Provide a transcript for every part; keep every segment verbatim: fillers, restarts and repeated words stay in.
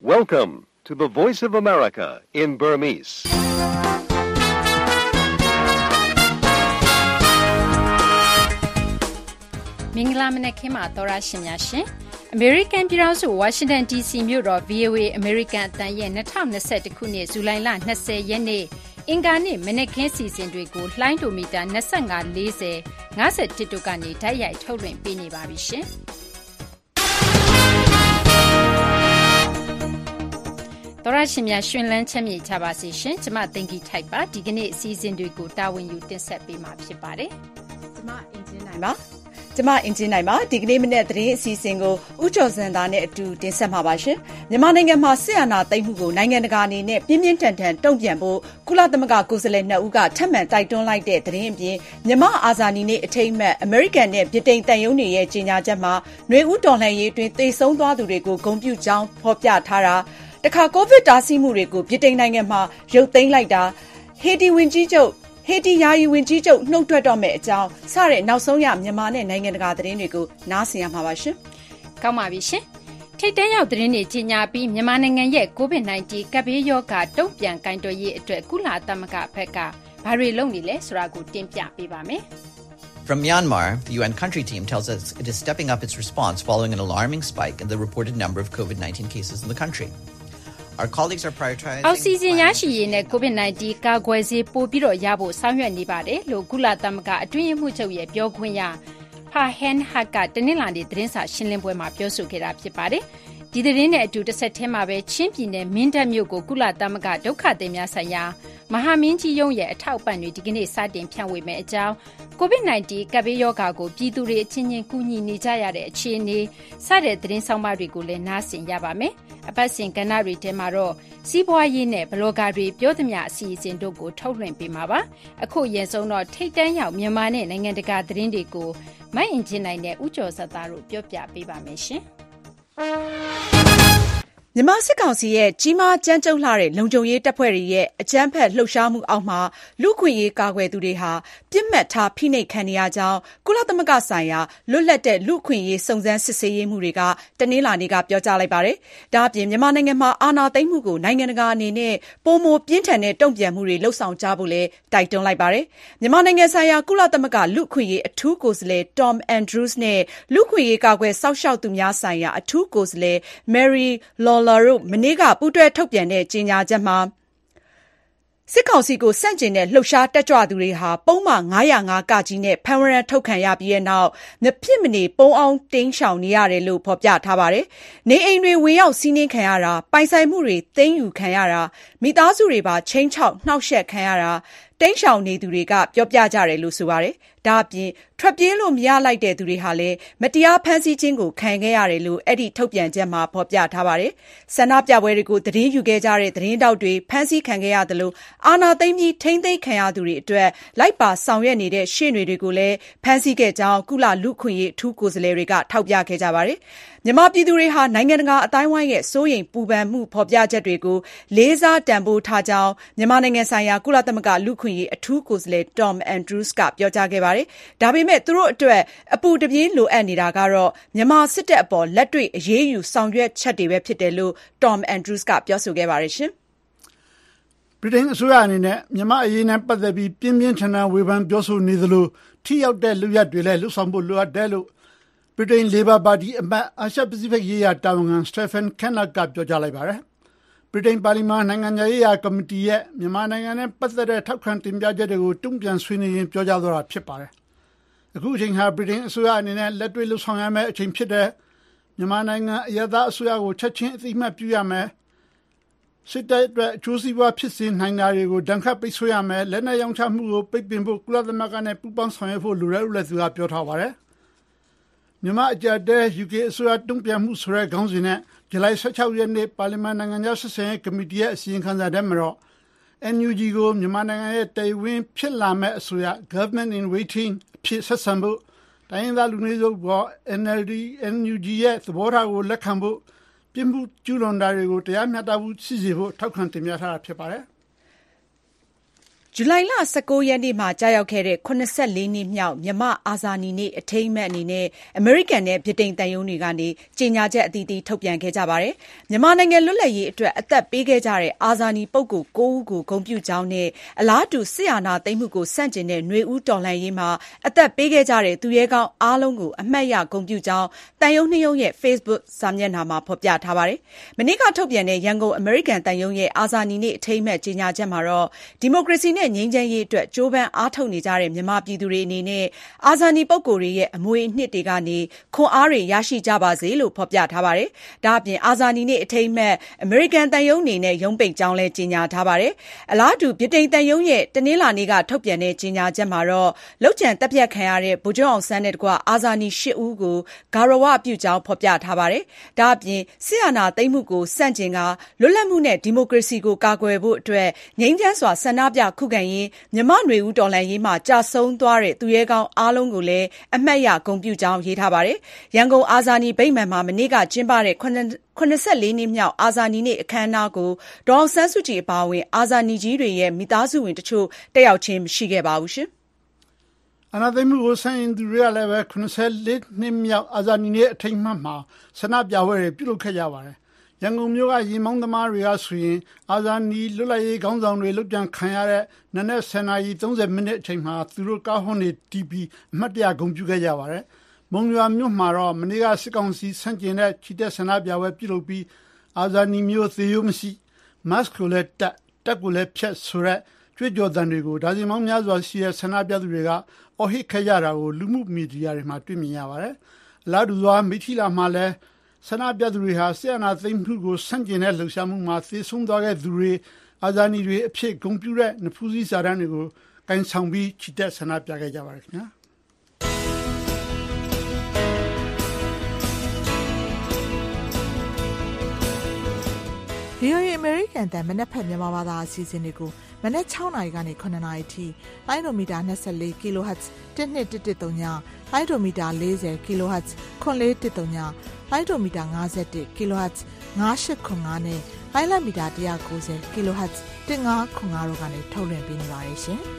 Welcome to the Voice of America in Burmese. ။မင်္ဂလာမနက်ခင်းပါသောရရှင်များရှင်။ American ပြည်ထောင်စု Washington ဒီ စီ မြို့တော် ဗွီအိုအေ American အသံရဲ့၂၀၂၁ခုနှစ်ဇူလိုင်လ၂၀ရက်နေ့အင်္ဂါနေ့မနက်ခင်းစီစဉ်တွေကိုလှိုင်းဒိုမီတာ၂၅ ၄၀ ၅၁တို့ကနေတိုက်ရိုက်ထုတ်လွှင့်ပေးနေပါပြီရှင်။သောရရှင်များရှင်လန်းချမ်းမြေ့ကြပါစေရှင်။ကျမသိင်္ဂီထိုက်ပါဒီကနေ့အစီအစဉ်တွေကိုတာဝန်ယူတင်ဆက်ပေးမှာဖြစ်ပါတယ်။ကျမအင်ဂျင်နိုင်ပါကျမအင်ဂျင်နိုင်ပါဒီကနေ့မနေ့သတင်းအစီအစဉ်ကိုဥကျော်စံသားနဲ့အတူတင်ဆက်မှာပါရှင်မြန်မာနိုင်ငံမှာစစ်အာဏာသိမ်းမှုကိုနိုင်ငံတကာအနေနဲ့ပြင်းပြင်းထန်ထန်တုံ့ပြန်ဖို့ကုလသမဂ္ဂကိုယ်စားလှယ်နှစ်ဦးကထပ်မံတိုက်တွန်းလိုက်တဲ့သတင်းအပြင်မြန်မာအာဇာနည်နေ့အထိမ်းအမှတ်အမေရိကန်နဲ့ဗြိတိန်တန်ယုံတွေရဲ့ကြေညာချက်မှာຫນွေဦးတော်လှန်ရေးအတွင်းသေဆုံးသွားသူတွေကိုဂုဏ်ပြုကြောင်းဖော်ပြထားတာတခါကိုဗစ်တားဆီးမှုတွေကိုဗြိတိန်နိုင်ငံမှာရုပ်သိမ်းလိုက်တာဟေတီဝင်ကြီးချုပ်ဟေတီယာယီဝင်ကြီးချုပ်နှုတ်ထွက်တော့မယ့်အကြောင်းစတဲ့နောက်ဆုံးရမြန်မာနဲ့နိုင်ငံတကာသတင်းတွေကိုနားဆင်ရမှာပါရှင်။ကောင်းပါပြီရှင်။ထိပ်တန်းရောက်သတင်းတွေကြီးညာပြီးမြန်မာနိုင်ငံရဲ့ ကိုဗစ် ၁၉ ကပ်ဘေးရောဂါတုံ့ပြန်ကိုင်တွယ်ရေးအတွက်ကုလသမဂ္ဂဘက်ကဘာတွေလုပ်နေလဲဆိုတာကိုတင်ပြပေးပါမယ်။ From Myanmar, the U N country team tells us it is stepping up its response following an alarming spike in the reported number of COVID nineteen cases in the country.Our colleagues are prioritizing အောက်ဆီဂျင်ရရှိရေးနဲ့ ကိုဗစ် ၁၉ ကာကွယ်ဆေးပို့ပြီးတော့ရဖို့ဆောင်ရွက်နေပါတယ်လို့ကုလသမဂ္ဂအတွင်းရေးမှူးချုပ်ရဲ့ပြောခွင့်ရဖာဟန်ဟတ်ကတနင်္လာနေ့သတင်းစာရှင်းလင်းပွဲမှာပြောဆိုခဲ့တာဖြစ်ပါတယ်။ဒီသတင်းနဲ့အတူတစ်ဆက်တည်းမှာပဲချင်းပြည်နယ်မင်းတပ်မြို့ကိုကုလသမဂ္ဂဒုက္ခသည်များဆိုင်ရာမဟာမင်းကြီးရုံးရဲ့အထောက်အပံ့တွေဒီကနေ့စတင်ဖြန့်ဝေမယ့်အကြောင်းကိုဗစ် ၁၉ ကပ်ဘေးရောဂါကိုပြည်သူတွေအချင်းချင်းကူညီနေကြရတဲ့အခြေအနေစတဲ့သတင်းဆောင်မတွေကိုလည်းနားဆင်ရပါမယ်။အပတ်စဉ်ကဏ္ဍတွေထဲမှာတော့စီးပွားရေးနဲ့ဘလော့ဂါတွေပြောသမျှအစီအစဉ်တို့ကိုထုတ်လွှင့်ပေးမှာပါ။အခုရင်ဆုံးတော့ထိတ်တန်းရောက်မြန်မာနဲ့နိုင်ငံတကာသတင်းတွေကိုမအင်ဂျင်နိုင်နဲ့ဥကျော်စသားတို့ပြောပြပေးပါမယ်ရှင်။မြန်မာစစ်ကောင်စီရဲ့ကြီးမားကြမ်းကြုတ်လှတဲ့လုံခြုံရေးတပ်ဖွဲ့တွေရဲ့အကြမ်းဖက်လှုပ်ရှားမှုအောက်မှာလူ့ခွင့်ရေးကာကွယ်သူတွေဟာပြစ်မှတ်ထားဖိနှိပ်ခံနေရကြောင်းကုလသမဂ္ဂဆိုင်ရာလွတ်လပ်တဲ့လူ့ခွင့်ရေးစုံစမ်းစစ်ဆေးရေးမှုတွေကတနင်္လာနေ့ကပြောကြားလိုက်ပါတယ်။ဒါ့အပြင်မြန်မာနိုင်ငံမှာအာဏာသိမ်းမှုကိုနိုင်ငံတကာအနေနဲ့ပိုမိုပြင်းထန်တဲ့တုံ့ပြန်မှုတွေလှုံ့ဆော်ကြဖို့လည်းတိုက်တွန်းလိုက်ပါတယ်။မြန်မာနိုင်ငံဆိုင်ရာကုလသမဂ္ဂလူ့ခွင့်ရေးအထူးကိုယ်စားလှယ် Tom Andrews နဲ့လူ့ခွင့်ရေးကာကွယ်စောင့်ရှောက်သူများဆိုင်ရာအထူးကိုယ်စားလှယ် Mary Lawlerမနေ့ကပူးတွဲထုတ်ပြန်တဲ့ကြေညာချက်မှာစစ်ကောင်စီကိုစန့်ကျင်တဲ့လှုပ်ရှားတက်ကြွသူတွေဟာပုံမှန်၅၀၅ ကကြီးနဲ့ဖမ်းဝရမ်းထုတ်ခံရပြီးတဲ့နောက်မဖြစ်မနေပုံအောင်တင်းရှောင်နေရတယ်လို့ဖော်ပြထားပါတယ်။နေအိမ်တွေဝင်ရောက်စီးနင်းခံရတာပိုင်ဆိုင်မှုတွေသိမ်းယူခံရတာမိသားစုတွေပါချင်းချောက်နှောက်ယှက်ခံရတာတိန့်ရှောင်နေသူတွေကပြောပြကြတယ်လို့ဆိုပါတယ်။ဒါအပြင်ထွက်ပြေးလို့မရလိုက်တဲ့သူတွေဟာလည်းမတရားဖမ်းဆီးခြင်းကိုခံခဲ့ရတယ်လို့အဲ့ဒီထုတ်ပြန်ချက်မှာဖော်ပြထားပါတယ်။ဆန္ဒပြပွဲတွေကိုသတင်းယူခဲ့ကြတဲ့သတင်းတောက်တွေဖမ်းဆီးခံခဲ့ရတယ်လို့အာဏာသိမ်းပြီးထိမ့်သိမ်းခံရသူတွေအတွက်လိုက်ပါဆောင်ရွက်နေတဲ့ရှေ့နေတွေကိုလည်းဖမ်းဆီးခဲ့ကြောင်းကုလလူ့ခွင့်ရေးအထူးကိုယ်စားလှယ်တွေကထောက်ပြခဲ့ကြပါတယ်။မြန်မာပြည်သူတွေဟာနိုင်ငံတကာအတိုင်းအဝိုင်းရဲ့စိုးရိမ်ပူပန်မှုဖော်ပြချက်တွေကိုလေးစားတန်ဖိုးထားကြောင်းမြန်မာနိုင်ငံဆိုင်ရာကုလသမဂ္ဂလူ့ခွင့်ရေးအထူးကိုယ်စားလှယ် Tom Andrews ကပြောကြားခဲ့ပါတယ်။ဒါပေမဲ့သူတို့အတွက်အပူတပြင်းလိုအပ်နေတာကတော့မြန်မာစစ်တပ်အပေါ်လက်တွေ့အရေးယူဆောင်ရွက်ချက်တွေပဲဖြစ်တယ်လို့ Tom Andrews ကပြောဆိုခဲ့ပါတယ်ရှင်။ဗြိတိန်အစိုးရအနေနဲ့မြန်မာအရေးနဲ့ပတ်သက်ပြီးပြင်းပြင်းထန်ထန်ဝေဖန်ပြောဆိုနေသလိုထိရောက်တဲ့လုပ်ရပ်တွေလည်းလှုပ်ဆောင်ဖို့လိုအပ်တယ်လို့ဗြိတိန် Labour Party အမတ်အာရှပစိဖိတ်ရေးရာတာဝန်ခံ Stephen Kinnock ကပြောကြားလိုက်ပါတယ်။ဗြိတိန်ပါလီမန်နိုင်ငံရေးရာကော်မတီရဲ့မြန်မာနိုင်ငံနဲ့ပတ်သက်တဲ့ထောက်ခံတင်ပြချက်တွေကိုတုံ့ပြန်ဆွေးနွေးရင်းပြောကြားသွားတာဖြစ်ပါတယ်။အခုအချိန်ဟာဗြိတိန်အစိုးရအနေနဲ့လက်တွေ့လှုပ်ဆောင်ရမယ့်အချိန်ဖြစ်တဲ့မြန်မာနိုင်ငံအရပ်သားအစိုးရကိုချက်ချင်းအသိအမှတ်ပြုရမယ်။စစ်တပ်အတွက်အကျိုးစီးပွားဖြစ်စေနိုင်တာတွေကိုဒဏ်ခတ်ပိတ်ဆို့ရမယ်။လက်နက်ရောင်းချမှုကိုပိတ်ပင်ဖို့ကုလသမဂ္ဂနဲ့ပူးပေါင်းဆောင်ရွက်ဖို့လိုတယ်လို့လည်းသူကပြောထားပါတယ်။မြန်မာအကြတဲ့ ယူကေ အစိုးရတုံ့ပြန်မှုဆိုတဲ့ခေါင်းစဉ်နဲ့ဇူလိုင်၁၆ရက်နေ့ပါလီမန်နိုင်ငံသားဆက်ဆံရေးကော်မတီရဲ့အစည်းအဝေးခန်းစာထဲမှာတော့ အန် ယူ ဂျီ ကိုမြန်မာနိုင်ငံရဲ့တရားဝင်ဖြစ်လာမဲ့အစိုးရ Government in Waiting အဖြစ်ဆက်ဆံဖို့တိုင်းရင်းသားလူမျိုးစုပေါ် အန် အယ်လ် ဒီ အန် ယူ ဂျီ ရဲ့သဘောထားကိုလက်ခံဖို့ပြစ်မှုကျူးလွန်တာတွေကိုတရားမျှတမှုရှိစေဖို့ထောက်ခံတင်ပြထားတာဖြစ်ပါတယ်ဇူလိုင်လ၁၉ရက်နေ့မှာကြာရောက်ခဲ့တဲ့၇၄နှစ်မြောက်မြန်မာ့အာဇာနည်နေ့အထိမ်းအမှတ်အနေနဲ့အမေရိကန်နဲ့ဗြိတိန်သံရုံးတွေကနေကြေညာချက်အသီးသီးထုတ်ပြန်ခဲ့ကြပါတယ်။မြန်မာနိုင်ငံလွတ်လပ်ရေးအတွက်အသက်ပေးခဲ့ကြတဲ့အာဇာနည်ပုဂ္ဂိုလ်၉ဦးကိုဂုဏ်ပြုကြောင်းနဲ့အလားတူစစ်အာဏာသိမ်းမှုကိုဆန့်ကျင်တဲ့နွေဦးတော်လှန်ရေးမှာအသက်ပေးခဲ့ကြတဲ့သူရဲကောင်းအားလုံးကိုအမှတ်ရဂုဏ်ပြုကြောင်းသံရုံးနှစ်ရုံးရဲ့ Facebook စာမျက်နှာမှာဖော်ပြထားပါတယ်။မနေ့ကထုတ်ပြန်တဲ့ရန်ကုန်အမေရိကန်သံရုံးရဲ့အာဇာနည်နေ့အထိမ်းအမှတ်ကြေညာချက်မှာတော့ဒီမိုကရေစီနဲ့ငြိမ်းချမ်းရေးအတွက်ကြိုးပမ်းအားထုတ်နေကြတဲ့မြန်မာပြည်သူတွေအနေနဲ့အာဇာနည်ပုဂ္ဂိုလ်တွေရဲ့အမွေအနှစ်တွေကနေခွန်အားတွေရရှိကြပါစေလို့ဖော်ပြထားပါတယ်။ဒါ့အပြင်အာဇာနည်နေ့အထိမ်းအမှတ်အမေရိကန်သံရုံးအနေနဲ့ရုံးပိတ်ကြောင်းလည်းကြေညာထားပါတယ်။အလားတူဗြိတိန်သံရုံးရဲ့တနင်္လာနေ့ကထုတ်ပြန်တဲ့ကြေညာချက်မှာတော့လုပ်ကြံတပ်ဖြတ်ခံရတဲ့ဗိုလ်ချုပ်အောင်ဆန်းနဲ့တကွအာဇာနည်၈ဦးကိုဂါရဝပြုကြောင်းဖော်ပြထားပါတယ်။ဒါ့အပြင်စစ်အာဏာသိမ်းမှုကိုဆန့်ကျင်ကလွတ်လပ်မှုနဲ့ဒီမိုကရေစီကိုကာကွယ်ဖို့အတွက်ငြိမ်းချမ်းစွာဆန္ဒပြခုခံရင်းမြန်မာ့နွေဦးတော်လှန်ရေးမှာကြာဆုံးသွားတဲ့သူရဲကောင်းအားလုံးကိုလည်းအမှတ်ရဂုဏ်ပြုကြောင်းရေးထားပါတယ်။ရန်ကုန်အာဇာနည်ဗိမာန်မှာမနေ့ကကျင်းပတဲ့၇၄နှစ်မြောက်အာဇာနည်နေ့အခမ်းအနားကိုဒေါ်အောင်ဆန်းစုကြည်အပါအဝင်အာဇာနည်ကြီးတွေရဲ့မိသားစုဝင်တချို့တက်ရောက်ခြင်းမရှိခဲ့ပါဘူး။အာဏာသိမ်းမှုကိုဆန့်ကျင်သူတွေကလည်းပဲ၇၄နှစ်မြောက်အာဇာနည်နေ့အထိမ်းအမှတ်မှာဆန္ဒပြပွဲတွေပြုလုပ်ခဲ့ကြပါတယ်။ရန်ကုန်မြို့ကရေမောင်းသမားတွေကဆိုရင်အာဇာနည်လွတ်လပ်ရေးခေါင်းဆောင်တွေလုပ်ကြံခံရတဲ့နနက်၁၀နာရီ၃၀မိနစ်အချိန်မှာသူတို့ကားဟွန်းတွေတီးပြီးအမှတ်တရဂုဏ်ပြုခဲ့ကြပါတယ်။မုံရွာမြို့မှာတော့မနေ့ကစစ်ကောင်စီဆန့်ကျင်တဲ့ချီတက်ဆန္ဒပြပွဲပြုလုပ်ပြီးအာဇာနည်မျိုးသေရိုးမရှိမတ်ကိုလည်းတက်တက်ကိုလည်းဖြတ်ဆိုတဲ့ကြွေးကြော်သံတွေကိုဒါဇင်ပေါင်းများစွာရှိတဲ့ဆန္ဒပြသူတွေကအော်ဟစ်ခဲ့ကြတာကိုလူမှုမီဒီယာတွေမှာတွေ့မြင်ရပါတယ်။အလားတူစွာမိထီလာမှာလည်းဆန္ဒပြသူတွေဟာဆီယနာသိမ်းမှုကိုဆန့်ကျင်တဲ့လှုပ်ရှားမှုမှာသေဆုံးသွားတဲ့သူတွေအာဇာနည်တွေအဖြစ်ဂုဏ်ပြုတဲ့နဖူးစည်းစာတမ်းတွေကိုကိုင်ဆောင်ပြီးချီတက်ဆန္ဒပြခဲ့ကြပါတယ်ခင်ဗျာ။ဗွီအိုအေ American တန်မနက်ဖြန်မြန်မာဘာသာအစီအစဉ်တွေကိုမနက်၆နာရီကနေ၇နာရီထိလိုင်းဒိုမီတာ၂၄ kHz ၁၂၁၁၃ညလိုင်းဒိုမီတာ၄၀ kHz ခွန်လေးတစ်သုံးညလိုင်းဒိုမီတာ၅၁ kHz ၅၈ခွန်၅နဲ့လိုင်းလမီတာ၁၉၀ kHz ၁၅ခွန်၅တို့ကနေထုတ်လွှင့်ပေးနေပါတယ်ရှင်။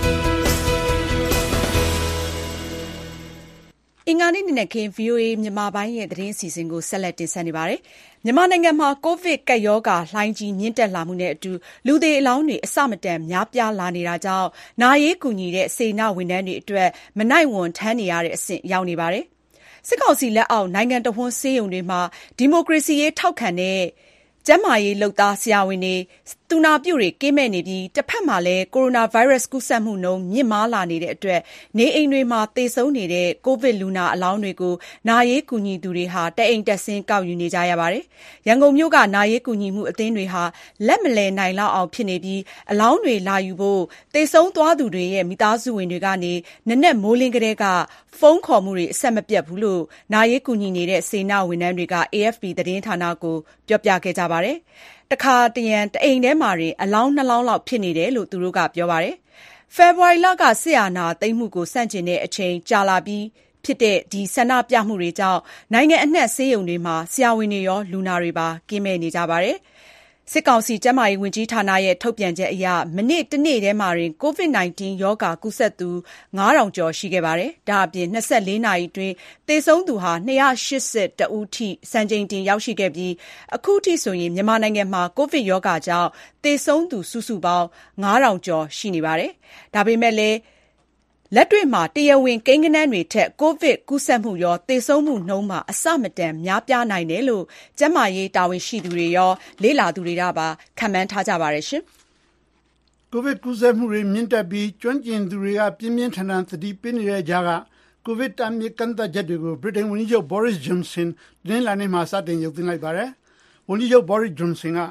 အင်္ဂါနေ့နေ့ခင် ဗွီအိုအေမြန်မာပိုင်းရဲ့သတင်းအစီအစဉ်ကိုဆက်လက်တင်ဆက်နေပါတယ်။မြန်မာနိုင်ငံမှာကိုဗစ်ကပ်ရောဂါလှိုင်းကြီးမြင့်တက်လာမှုနဲ့အတူလူသေအလောင်းတွေအဆမတန်များပြားလာနေတာကြောင့်နာရေးကူညီတဲ့စေနာဝန်ထမ်းတွေအတွက်မနိုင်ဝန်ထမ်းနေရတဲ့အဆင့်ရောက်နေပါတယ်။စစ်ကောင်စီလက်အောက်နိုင်ငံတော်ဝန်ဆေးရုံတွေမှာဒီမိုကရေစီရေးထောက်ခံတဲ့ကျန်းမာရေးလုပ်သားဆရာဝန်တွေသူနာပြုတွေကင်းမဲ့နေပြီးတစ်ဖက်မှာလည်းကိုရိုနာဗိုင်းရပ်စ်ကူးစက်မှုနှုန်းမြင့်မားလာနေတဲ့အတွက်နေအိမ်တွေမှာသေဆုံးနေတဲ့ကိုဗစ်လူနာအလောင်းတွေကိုနာရေးကူညီသူတွေဟာတအိမ်တက်ဆင်းကောက်ယူနေကြရပါတယ်။ရန်ကုန်မြို့ကနာရေးကူညီမှုအသင်းတွေဟာလက်မလည်နိုင်လောက်အောင်ဖြစ်နေပြီးအလောင်းတွေလာယူဖို့သေဆုံးသွားသူတွေရဲ့မိသားစုဝင်တွေကနေနက်နက်မိုးလင်းကလေးကဖုန်းခေါ်မှုတွေအဆက်မပြတ်ဘူးလို့နာရေးကူညီနေတဲ့စေနာဝန်ထမ်းတွေက အေအက်ဖ်ပီ သတင်းဌာနကိုပြောပြခဲ့ကြပါတယ်။တခါတရံတအိမ်ထဲမှာတင်အလောင်းနှစ်လောင်းလောက်ဖြစ်နေတယ်လို့သူတို့ကပြောပါတယ်။ဖေဖော်ဝါရီလကစစ်အာဏာသိမ်းမှုကိုစန့်ကျင်တဲ့အချိန်ကြာလာပြီးဖြစ်တဲ့ဒီဆန္ဒပြမှုတွေကြောင့်နိုင်ငံအနှံ့ဆေးရုံတွေမှာဆရာဝန်တွေရောလူနာတွေပါကင်းမဲ့နေကြပါတယ်။စစ်ကောင်စီကျန်းမာရေးဝန်ကြီးဌာနရဲ့ထုတ်ပြန်ချက်အရမနေ့တနေ့တည်းမှာတင်ကိုဗစ်၁၉ ရောဂါကူးစက်သူ၅ထောင်ကျော်ရှိခဲ့ပါတယ်။ဒါအပြင်၂၄နာရီအတွင်းသေဆုံးသူဟာ၂၈၁ဦးထိစံချိန်တင်ရောက်ရှိခဲ့ပြီးအခုထိဆိုရင်မြန်မာနိုင်ငံမှာကိုဗစ်ရောဂါကြောင့်သေဆုံးသူစုစုပေါင်း၅ထောင်ကျော်ရှိနေပါတယ်။ဒါပေမဲ့လည်းလက်တွေ့မှာတရားဝင်ကိန်းဂဏန်းတွေထက်ကိုဗစ်ကူးစက်မှုရောသေဆုံးမှုနှုန်းမှာအဆမတန်များပြားနိုင်တယ်လို့ကျန်းမာရေးတာဝန်ရှိသူတွေရောလေ့လာသူတွေကပါခန့်မှန်းထားကြပါတယ်ရှင်။ကိုဗစ်ကူးစက်မှုတွေမြင့်တက်ပြီးကျွမ်းကျင်သူတွေကပြင်းပြင်းထန်ထန်သတိပေးနေတဲ့ကြားကကိုဗစ်တားမြစ်ကန့်သတ်ချက်တွေကိုဗြိတိန်ဝန်ကြီးချုပ် Boris Johnson တင်းလာနေမှာစတင်ရုပ်သိမ်းလိုက်ပါတယ်။ဝန်ကြီးချုပ် Boris Johnson က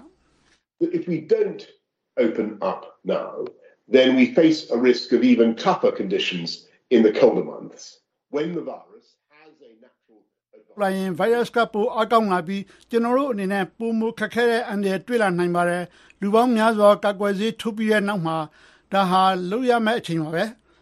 If we don't open up now then we face a risk of even tougher conditions in the colder months when the virus has a natural advantage. virus ကပိုအကောင်းလာပြီးကျွန်တော်တို့အနေနဲ့ပုံမခက်ခဲတဲ့အန္တရာယ်တွေ့လာနိုင်ပါတယ်လူပေါင်းများစွာကာကွယ်ဆေးထိုးပြီးတဲ့နောက်မှာဒါဟာလုံရမယ့်အချိန်ပါပဲ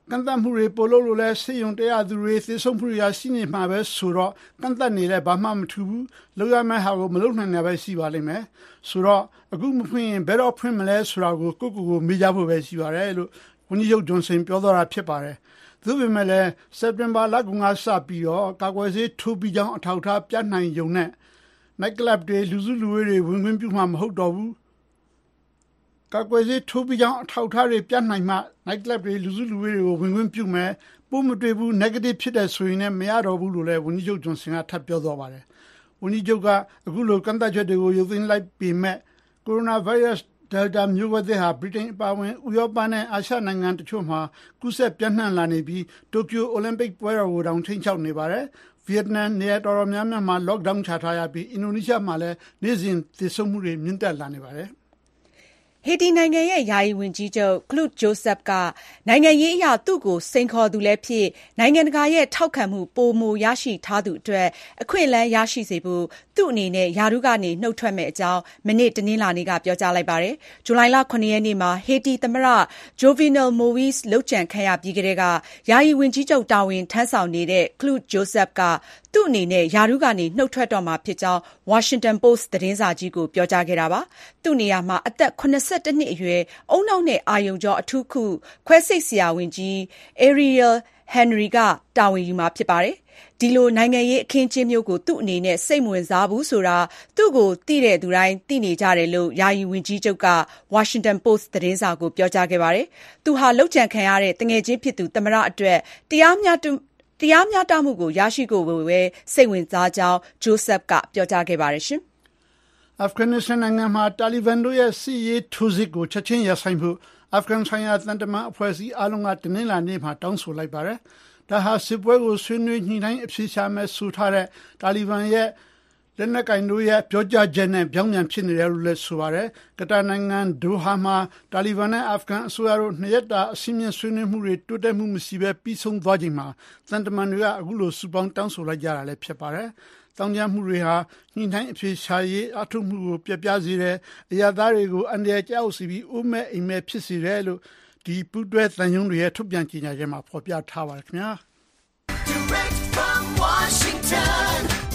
ကန်တမှုတွေပို့လို့လို့လဲစေယုံတရားသူတွေသေဆုံးမှုတွေရှိနေမှာပဲဆိုတော့ကန်တနေလဲဘာမှမထူဘူးလောက်ရမယ့်ဟာကိုမလုပ်နိုင်တာပဲရှိပါလိမ့်မယ်ဆိုတော့အခုမဖွင့်ရင်ဘယ်တော့ဖွင့်မလဲဆိုတာကိုကိုကိုကိုမေးကြဖို့ပဲရှိပါတယ်လို့ဝန်ကြီးချုပ်ဂျွန်ဆင်ပြောသွားတာဖြစ်ပါတယ်သို့ပေမဲ့လည်းစက်တင်ဘာလကစပြီးတော့ကာကွယ်ဆေးထိုးပြီးကြောင်းအထောက်အထားပြနိုင်ရုံနဲ့ night club တွေလူစုလူဝေးတွေဝင်ခွင့်ပြုမှာမဟုတ်တော့ဘူးကာကွယ်ဆေးထိုးပြီးကြောင်းအထောက်အထားတွေပြနိုင်မှ night club တွေလူစုလူဝေးတွေကိုဝင်ခွင့်ပြုမယ်ပို့မတွေ့ဘူး negative ဖြစ်တဲ့ဆိုရင်လည်းမရတော့ဘူးလို့လည်းဝန်ကြီးချုပ်ဂျွန်ဆင်ကထပ်ပြောသွားပါတယ်ဝန်ကြီးချုပ်ကအခုလိုကန့်သတ်ချက်တွေကိုရုပ်သိမ်းလိုက်ပေမဲ့ကိုရိုနာဗိုင်းရပ်စ်Delta မျိုးကွဲသစ်ဟာဗြိတိန်အပါအဝင်ဥရောပနဲ့အာရှနိုင်ငံတချို့မှာကူးစက်ပြန့်နှံ့လာနေပြီးတိုကျိုအိုလံပစ်ပွဲတော်ကိုတောင်ထိန်းချုပ်နေပါတယ်။ဗီယက်နမ်နေရာတော်တော်များများမှာ lockdown ချထားရပြီးအင်ဒိုနီးရှားမှာလည်းနေ့စဉ်သေဆုံးမှုတွေမြင့်တက်လာနေပါတယ်ဟေတီနိုင်ငံရဲ့ယာယီဝန်ကြီးချုပ်ကလုဒ်ဂျိုဆပ်ကနိုင်ငံရေးအရသူ့ကိုစိန်ခေါ်သူလည်းဖြစ်နိုင်ငံတကာရဲ့ထောက်ခံမှုပိုမိုရရှိထားသူအတွက်အခွင့်အလမ်းရရှိစေဖို့သူ့အနေနဲ့ယာရုကနေနှုတ်ထွက်မဲ့အကြောင်းမနေ့တနင်္လာနေ့ကပြောကြားလိုက်ပါတယ်။ဇူလိုင်လခုနှစ်ရက်နေ့မှာဟေတီသမ္မတဂျိုဗီနယ်မိုဝီစ်လုပ်ကြံခံရပြီးကတည်းကယာယီဝန်ကြီးချုပ်တာဝန်ထမ်းဆောင်နေတဲ့ကလုဒ်ဂျိုဆပ်ကသူ့အနေနဲ့ယာရုကနေနှုတ်ထွက်တော့မှာဖြစ်ကြောင်း Washington Post သတင်းစာကြီးကိုပြောကြားခဲ့တာပါ။သူ့နေရာမှာအသက်၇၁နှစ်အရွယ်အုံနောက်နဲ့အာယုံကြောအထူးခုခွဲစိတ်ဆရာဝန်ကြီး Ariel Henry ကတာဝန်ယူမှာဖြစ်ပါတယ်။ဒီလိုနိုင်ငံရေးအခင်းအကျင်းမျိုးကိုသူ့အနေနဲ့စိတ်မဝင်စားဘူးဆိုတာသူ့ကိုသိတဲ့သူတိုင်းသိနေကြတယ်လို့ယာယီဝန်ကြီးချုပ်က Washington Post သတင်းစာကိုပြောကြားခဲ့ပါတယ်။သူဟာလောက်ကျန်ခံရတဲ့တငယ်ချင်းဖြစ်သူသမ္မတအတွက်တရားမျှတတရားမျှတမှုကိုရရှိဖို့ပဲစိတ်ဝင်စားကြောင်းဂျိုဆပ်ကပြောကြားခဲ့ပါတယ်ရှင်။အာဖဂန်နစ္စတန်နိုင်ငံမှာတာလီဘန်တို့ရဲ့စစ်ရေးထိုးစစ်ကိုချက်ချင်းရပ်ဆိုင်းဖို့အာဖဂန်ဆိုင်ရာတန်တမန်အဖွဲ့အစည်းအားလုံးကတနင်္လာနေ့မှာတောင်းဆိုလိုက်ပါတယ်။ဒါဟာစစ်ပွဲကိုဆွေးနွေးညှိနှိုင်းအဖြေရှာမယ်ဆိုထားတဲ့တာလီဘန်ရဲ့လက်နက်ကင်တို့ရဲ့ပြောကြားချက်နဲ့ပြောင်းပြန်ဖြစ်နေတယ်လို့လည်းဆိုပါတယ်။ကတာနိုင်ငံဒိုဟာမှာတာလီဘန်နဲ့အာဖဂန်အစိုးရတို့နှစ်ရက်တာအစည်းအဝေးဆွေးနွေးမှုတွေတိုးတက်မှုမရှိဘဲပြီးဆုံးသွားချိန်မှာတန်တမန်တွေကအခုလိုစုပေါင်းတောင်းဆိုလိုက်ကြတာလည်းဖြစ်ပါတယ်။တောင်းကြမှုတွေဟာညှိနှိုင်းအဖြေရှာရေးအထုမှုကိုပြပြစေတယ်။အရာသားတွေကိုအန္တရာယ်ကြောက်စီပြီးအိုးမဲ့အိမ်မဲ့ဖြစ်စေတယ်လို့ဒီပူးတွဲသံယုံတွေရဲ့ထုတ်ပြန်ကြေညာချက်မှာဖော်ပြထားပါတယ်ခင်ဗျာ။ Direct from Washington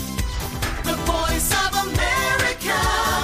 The Voice of America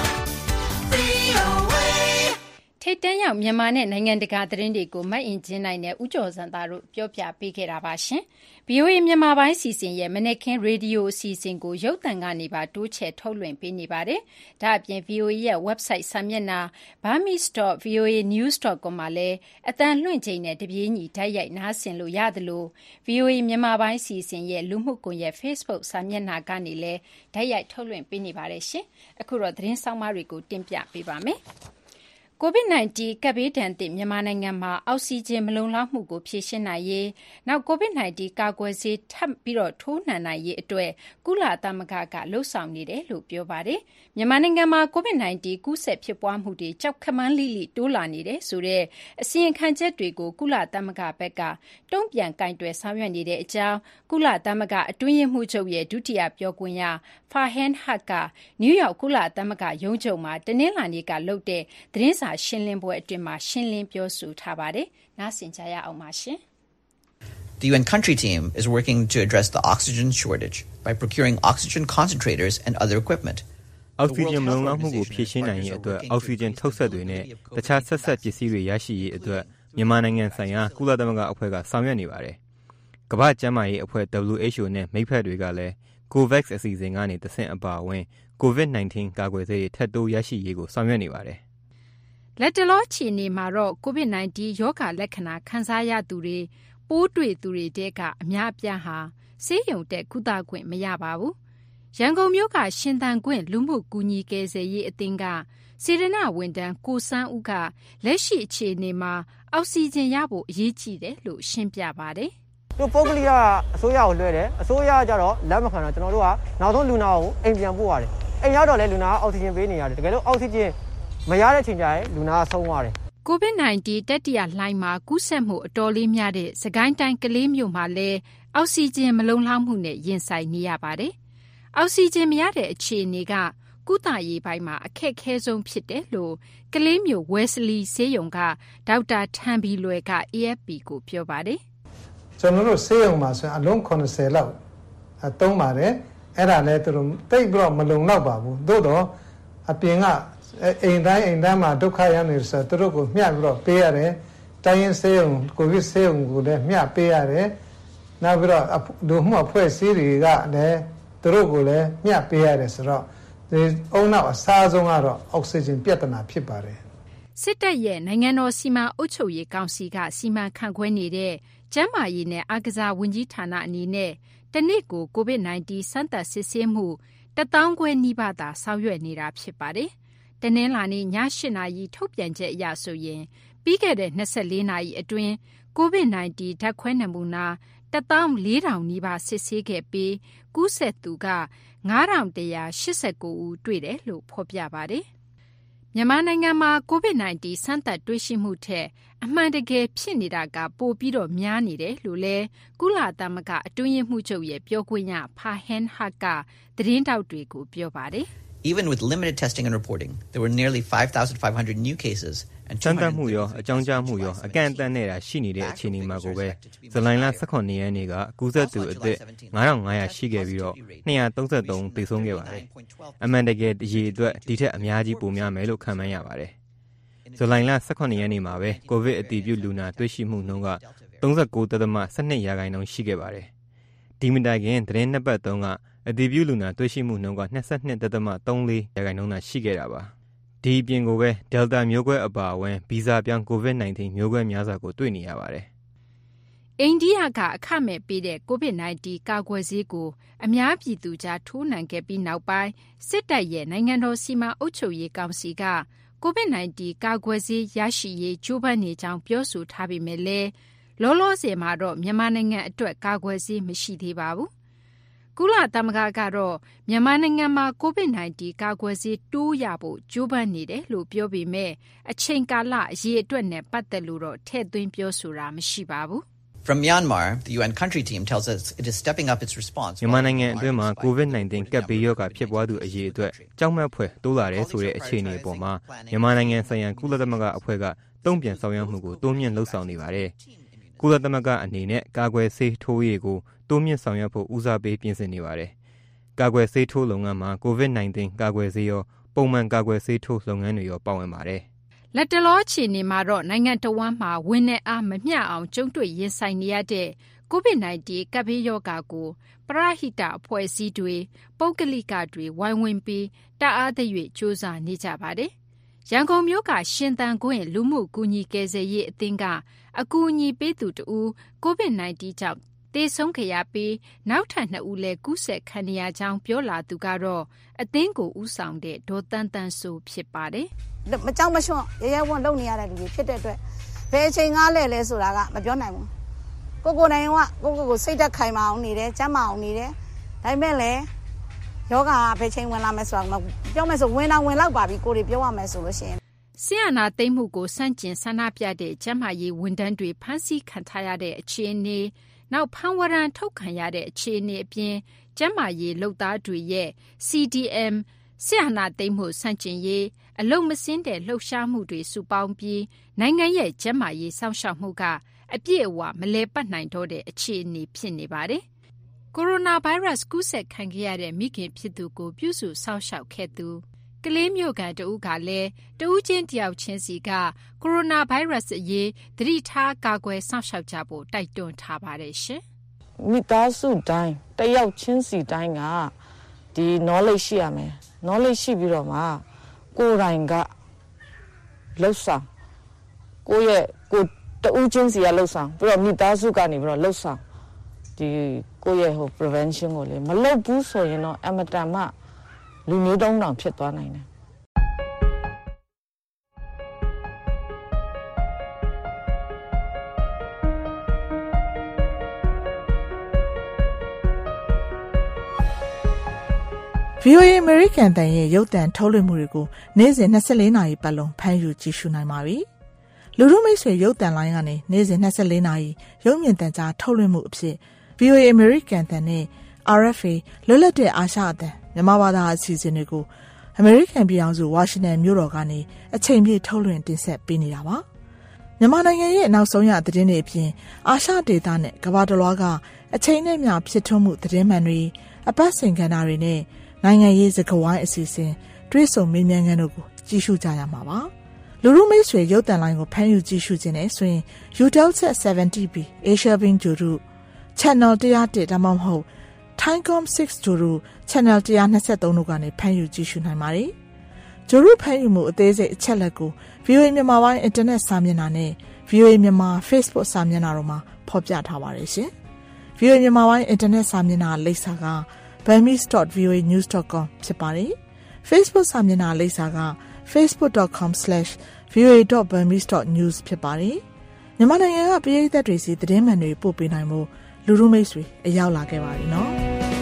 ထိပ်တန်းရောက်မြန်မာနဲ့နိုင်ငံတကာသတင်းတွေကိုမတ်အင်ဂျင်နိုင်နဲ့ဦးကျော်စံသားတို့ပြောပြပေးခဲ့တာပါရှင်။ ဗွီအိုအေမြန်မာပိုင်းစီစဉ်ရဲ့မနက်ခင်းရေဒီယိုအစီအစဉ်ကိုရုပ်သံကနေပါတိုးချဲ့ထုတ်လွှင့်ပေးနေပါတယ်။ဒါ့အပြင် ဗွီအိုအေရဲ့ website စာမျက်နှာ burmese dot voa news dot com မှာလည်းအသံလွှင့်ချိန်နဲ့တပြေးညီဓာတ်ရိုက်နားဆင်လို့ရတယ်လို့ ဗွီအိုအေမြန်မာပိုင်းစီစဉ်ရဲ့လူမှုကွန်ရက် Facebook စာမျက်နှာကနေလည်းဓာတ်ရိုက်ထုတ်လွှင့်ပေးနေပါတယ်ရှင်။အခုတော့သတင်းဆောင်မတွေကိုတင်ပြပေးပါမယ်။ကိုဗစ် ၁၉ ကပ်ဘေးဒဏ်သင့်မြန်မာနိုင်ငံမှာအောက်ဆီဂျင်မလုံလောက်မှုကိုဖြေရှင်းနိုင်ရေးနောက် ကိုဗစ် ၁၉ ကာကွယ်ဆေးထပ်ပြီးထိုးနှံနိုင်ရေးအတွက်ကုလသမဂ္ဂကလုပ်ဆောင်နေတယ်လို့ပြောပါတယ်။မြန်မာနိုင်ငံမှာကိုဗစ် ၁၉ ကူးစက်ဖြစ်ပွားမှုတွေကြောက်ခမန်းလိလိတိုးလာနေတယ်ဆိုတဲ့အစီရင်ခံချက်တွေကိုကုလသမဂ္ဂဘက်ကတုံ့ပြန်ကိုင်တွယ်ဆောင်ရွက်နေတဲ့အကြောင်းကုလသမဂ္ဂအတွင်းရေးမှူးချုပ်ရဲ့ဒုတိယပြောခွင့်ရ Farhan Haq ကနယူးယောက်ကုလသမဂ္ဂရုံးချုပ်မှာတနင်္လာနေ့ကလုပ်တဲ့သတင်းစာရှင်းလင်းပွဲအတွင်းမှာရှင်းလင်းပြောဆိုထားပါတယ်။နားဆင်ကြရအောင်ပါရှင်။ The U N country team is working to address the oxygen shortage by procuring oxygen concentrators and other equipment. အောက်ဆီဂျင်မလုံလောက်မှုကိုဖြည့်ရှင်းနိုင်ရေးအတွက်အောက်ဆီဂျင်ထုတ်စက်တွေနဲ့တခြားဆက်စပ်ပစ္စည်းတွေရရှိရေးအတွက်မြန်မာနိုင်ငံဆိုင်ရာကုလသမဂ္ဂအဖွဲ့ကဆောင်ရွက်နေပါတယ်။ကမ္ဘာ့ကျန်းမာရေးအဖွဲ့ W H O နဲ့မိတ်ဖက်တွေကလည်း COVAX အစီအစဉ်ကနေတဆင့်အပါအဝင် ကိုဗစ် ၁၉ ကာကွယ်ဆေးထပ်တိုးရရှိရေးကိုဆောင်ရွက်နေပါတယ်။လက်တလောအခြေအနေမှာတော့ကိုဗစ် ၁၉ ရောဂါလက္ခဏာခံစားရသူတွေပိုးတွေ့သူတွေတဲကအများအပြားဟာဆေးရုံတက်ကုသခွင့်မရပါဘူး။ရန်ကုန်မြို့ကရှင်သန်ခွင့်လူမှုကူညီကယ်ဆယ်ရေးအသင်းကစေတနာဝန်ထမ်းကိုစန်းဦးကလက်ရှိအခြေအနေမှာအောက်ဆီဂျင်ရဖို့အရေးကြီးတယ်လို့ရှင်းပြပါတယ်။တို့ပုဂ္ဂလိကအစိုးရကိုလွှဲတယ်အစိုးရကကြတော့လက်မခံတော့ကျွန်တော်တို့ကနောက်ဆုံးလူနာကိုအိမ်ပြန်ပို့ရတယ်။အိမ်ရောက်တော့လဲလူနာကအောက်ဆီဂျင်ပေးနေရတယ်။တကယ်လို့အောက်ဆီဂျင်မရတဲ့ချိန်ကျရင်လူနာကဆုံးသွားတယ်။ကိုဗစ် ၁၉ တတိယလှိုင်းမှာကူးစက်မှုအတော်လေးများတဲ့စကိုင်းတိုင်းကလေးမြို့မှာလည်းအောက်ဆီဂျင်မလုံလောက်မှုနဲ့ရင်ဆိုင်နေရပါတယ်။အောက်ဆီဂျင်မရတဲ့အခြေအနေကကုသရေးပိုင်းမှာအခက်အခဲဆုံးဖြစ်တယ်လို့ကလေးမြို့ဝဲစလီဆေးရုံကဒေါက်တာထန်ဘီလွယ်က A F P ကိုပြောပါတယ်။ကျွန်တော်တို့ဆေးရုံမှာဆိုရင်အလုံးeightyလောက်သုံးပါတယ်အဲ့ဒါလည်းသူတို့တိတ်ပြီးတော့မလုံလောက်ပါဘူးသို့တော့အပြင်ကအိမ်တိုင်းအိမ်တိုင်းမှာဒုက္ခရောက်နေဆိုသူတို့ကိုမျှပြီးတော့ပေးရတယ်တိုင်းရင်းဆေးရုံကိုဗစ်ဆေးရုံကိုလည်းမျှပေးရတယ်နောက်ပြီးတော့လူမှုအဖွဲ့အစည်းတွေကလည်းသူတို့ကိုလည်းမျှပေးရတယ်ဆိုတော့ဒီအုံနောက်အစားဆုံးကတော့အောက်ဆီဂျင်ပြဿနာဖြစ်ပါတယ်စစ်တပ်ရဲ့နိုင်ငံတော်စီမံအုပ်ချုပ်ရေးကောင်စီကစီမံခန့်ခွဲနေတဲ့ကျန်းမာရေးနဲ့အားကစားဝန်ကြီးဌာနအနေနဲ့တနေ့ကို ကိုဗစ်nineteen စမ်းသပ်စစ်ဆေးမှုတစ်သောင်းခွဲနီးပါးသာဆောင်ရွက်နေတာဖြစ်ပါတယ်။တနင်္လာနေ့ညeightနာရီထုတ်ပြန်ချက်အရဆိုရင်ပြီးခဲ့တဲ့twenty-fourနာရီအတွင်းကိုဗစ်nineteenဓာတ်ခွဲနမူနာone thousand four thousandနီးပါးစစ်ဆေးခဲ့ပြီးကူးစက်သူကfive thousand one hundred eighty-nineဦးတွေ့တယ်လို့ဖော်ပြပါတယ်။မြန်မာနိုင်ငံမှာကိုဗစ်nineteenစမ်းသပ်တွေ့ရှိမှုထက်အမှန်တကယ်ဖြစ်နေတာကပိုပြီးတော့များနေတယ်လို့လဲကုလသမဂ္ဂအတွင်းရေးမှူးချုပ်ရဲ့ပြောခွင့်ရ Farhan Haq ကသတင်းတောက်တွေကိုပြောပါတယ်။ Even with limited testing and reporting, there were nearly five thousand five hundred new cases and စမ်းသပ်မှုရောအကြောင်းကြားမှုရောအကန့်အသတ်နဲ့တာရှိနေတဲ့အခြေအနေမှာကိုပဲဇူလိုင်လeighteenရက်နေ့ကကူးစက်သူအသစ်five thousand five hundredရှိခဲ့ပြီးတော့two hundred thirty-threeသေဆုံးခဲ့ပါတယ်။အမှန်တကယ်အရေးအတွက်ဒီထက်အများကြီးပိုများမယ်လို့ခန့်မှန်းရပါတယ်။ဇူလိုင်လeighteenရက်နေ့မှာပဲကိုဗစ်အတည်ပြုလူနာတွေ့ရှိမှုနှုန်းကthirty-nine point one twoရာခိုင်နှုန်းရှိခဲ့ပါတယ်။ဒီမတိုင်ခင်သတင်းနှစ်ပတ်သုံးကအတည်ပြုလူနာတွေ့ရှိမှုနှုန်းကtwenty-two point three fourရာခိုင်နှုန်းသာရှိခဲ့တာပါ။ဒီအပြင်ကိုပဲ Delta မျိုးကွဲအပါအဝင်ဗီဇပြောင်း ကိုဗစ်nineteen မျိုးကွဲများစွာကိုတွေ့နေရပါတယ်။အိန္ဒိယကအခမဲ့ပေးတဲ့ကိုဗစ်nineteenကာကွယ်ဆေးကိုအများပြည်သူကြားထိုးနှံခဲ့ပြီးနောက်ပိုင်းစစ်တပ်ရဲ့နိုင်ငံတော်စီမံအုပ်ချုပ်ရေးကောင်စီကကိုဗစ်nineteenကာကွယ်ဆေးရရှိရေးကြိုးပမ်းနေကြောင်းပြောဆိုထားပေမဲ့လည်းလောလောဆယ်မှာတော့မြန်မာနိုင်ငံအတွက်ကာကွယ်ဆေးမရှိသေးပါဘူး။ကုလသမဂ္ဂကတော့မြန်မာနိုင်ငံမှာကိုဗစ်nineteenကာကွယ်ဆေးတိုးရဖို့ကြိုးပမ်းနေတယ်လို့ပြောပေမဲ့အချိန်ကာလအရေးအတွက်နဲ့ပတ်သက်လို့တော့ထည့်သွင်းပြောဆိုတာမရှိပါဘူး။ From Myanmar, the U N country team tells us it is stepping up its response. မြန်မာနိုင်ငံအတွင်းမှာကိုဗစ်nineteenကပ်ဘေးရောဂါဖြစ်ပွားသူအရေးအတွက်ကြောက်မက်ဖွယ်တိုးလာတယ်ဆိုတဲ့အခြေအနေအပေါ်မှာမြန်မာနိုင်ငံဆိုင်ရာကုလသမဂ္ဂအဖွဲ့ကတုံ့ပြန်ဆောင်ရွက်မှုကိုတိုးမြင့်လှုပ်ဆောင်နေပါတယ်။ကုလသမဂ္ဂအနေနဲ့ကာကွယ်ဆေးထိုးရေးကိုတိုးမြင့်ဆောင်ရွက်ဖို့ဦးစားပေးပြင်ဆင်နေပါတယ်။ကာကွယ်ဆေးထိုးလုပ်ငန်းမှာကိုဗစ်nineteenကာကွယ်ဆေးရောပုံမှန်ကာကွယ်ဆေးထိုးလုပ်ငန်းတွေရောပါဝင်ပါတယ်။လက်တလောအခြေအနေမှာတော့နိုင်ငံတော်ဝန်မှာဝန်နဲ့အားမမျှအောင်ကျုံတွေ့ရင်ဆိုင်နေရတဲ့ကိုဗစ်nineteenကပ်ဘေးရောဂါကိုပရဟိတအဖွဲ့အစည်းတွေပုဂ္ဂလိကတွေဝိုင်းဝန်းပြီးတအားသရွေ့ကြိုးစားနေကြပါတယ်။ရန်ကုန်မြို့ကရှင်သန်ကွင်းလူမှုကူညီကယ်ဆယ်ရေးအသင်းကအကူအညီပေးသူတူကိုဗစ်nineteenကြောင့်သေဆုံးခဲ့ရပြီးနောက်ထပ်နှစ်ဦးလည်းကူးစက်ခံရကြောင်းပြောလာသူကတော့အသင်းကိုဥဆောင်တဲ့ဒေါ်တန်းတန်းဆိုဖြစ်ပါတယ်။မကြောက်မရွံ့ရဲရဲဝံ့လုံနေရတဲ့လူတွေဖြစ်တဲ့အတွက်ဘယ်အချိန်ကားလဲလဲဆိုတာကမပြောနိုင်ဘူး။ကိုကိုနိုင်ကကိုကိုကိုစိတ်သက်ခိုင်မအောင်နေတယ်၊ကျန်းမာအောင်နေတယ်။ဒါပေမဲ့လည်းယောဂါဘယ်ချိန်ဝင်လာမယ်ဆိုတာမပြောမယ်ဆိုဝင်လာဝင်လောက်ပါပြီကိုတွေပြောရမယ်ဆိုလို့ရှိရင်ဆီယနာသိမ့်မှုကိုစန့်ကျင်ဆန္ဒပြတဲ့ကျန်းမာရေးဝန်ထမ်းတွေဖမ်းဆီးခံထားရတဲ့အခြေအနေနောက်ဖမ်းဝရမ်းထုတ်ခံရတဲ့အခြေအနေအပြင်ကျန်းမာရေးလုပ်သားတွေရဲ့ C D M ဆီယနာသိမ့်မှုစန့်ကျင်ရေးအလုံမစင်းတဲ့လှုပ်ရှားမှုတွေစုပေါင်းပြီးနိုင်ငံရဲ့ကျန်းမာရေးစောင့်ရှောက်မှုကအပြည့်အဝမလဲပတ်နိုင်တော့တဲ့အခြေအနေဖြစ်နေပါတယ်။ကိုရိုနာဗိုင်းရပ်စ်ကူးစက်ခံခဲ့ရတဲ့မိခင်ဖြစ်သူကိုပြုစုစောင့်ရှောက်ခဲ့သူကလေးမျိုးကန်တဦးကလည်းတဦးချင်းတယောက်ချင်းစီကကိုရိုနာဗိုင်းရပ်စ်အရေးသတိထားကာကွယ်စောင့်ရှောက်ကြဖို့တိုက်တွန်းထားပါတယ်ရှင်။မိသားစုတိုင်းတယောက်ချင်းစီတိုင်းကဒီ knowledge ရှိရမယ် knowledge ရှိပြီးတော့မှကိုယ်တိုင်ကလှုပ်ဆောင်ကိုယ့်ရဲ့ကိုတဦးချင်းစီကလှုပ်ဆောင်ပြီးတော့မိသားစုကနေပြီးတော့လှုပ်ဆောင်ဒီကိုယ့်ရဲ့ဟို prevention ကိုလေမလုပ်ဘူးဆိုရင်တော့အမတန်မှလူမျိုးတုံးတောင်ဖြစ်သွားနိုင်တယ်ဗီအိုအေ American တန်ရဲ့ရုပ်သံထုတ်လွှင့်မှုတွေကိုနေ့စဉ်twenty-fourနာရီပတ်လုံးဖမ်းယူကြည့်ရှုနိုင်ပါပြီ။လူထုမိတ်ဆွေရုပ်သံလိုင်းကနေနေ့စဉ်twenty-fourနာရီရုပ်မြင်သံကြားထုတ်လွှင့်မှုအဖြစ် ဗီအိုအေ American တန်နဲ့ R F A လွတ်လပ်တဲ့အာရှအသံမြန်မာဘာသာအစီအစဉ်တွေကို American ပြည်ထောင်စု Washington မြို့တော်ကနေအချိန်ပြည့်ထုတ်လွှင့်တင်ဆက်ပေးနေတာပါ။မြန်မာနိုင်ငံရဲ့နောက်ဆုံးရသတင်းတွေအပြင်အာရှဒေသနဲ့ကမ္ဘာတလွှားကအချိန်နဲ့မျှဖြစ်ထွန်းမှုသတင်းမှန်တွေအပတ်စဉ်ကဏ္ဍတွေနဲ့နိုင်ငံရေးစကားဝိုင်းအစီအစဉ်တွဲဆုံမေးမြန်းခန်းတို့ကိုကြည့်ရှုကြရမှာပါလူလူမိတ်ဆွေရုပ်သံလိုင်းကိုဖမ်းယူကြည့်ရှုခြင်းနဲ့ဆိုရင် Eutelsat セブンティー B Asia Beam ဂျိုရု Channel one oh oneဒါမှမဟုတ် Thaicom six ဂျိုရု Channel one twenty-threeတို့ကနေဖမ်းယူကြည့်ရှုနိုင်ပါတယ်ဂျိုရုဖမ်းယူမှုအသေးစိတ်အချက်လက်ကို ဗီအိုအေ မြန်မာပိုင်းအင်တာနက်စာမျက်နှာနဲ့ ဗီအိုအေ မြန်မာ Facebook စာမျက်နှာတို့မှာဖော်ပြထားပါတယ်ရှင် ဗီအိုအေ မြန်မာပိုင်းအင်တာနက်စာမျက်နှာလိပ်စာက burmese dot v o a news dot com ဖြစ်ပါတယ် Facebook စာမျက်နှာလိပ်စာက facebook dot com slash v o a dot burmese dot news ဖြစ်ပါတယ်မြန်မာနိုင်ငံကပြည်သက်တွေစီသတင်းမှန်တွေပို့ပေးနိုင်မှုလူလူမိတ်ဆွေအရောက်လာခဲ့ပါပြီနော်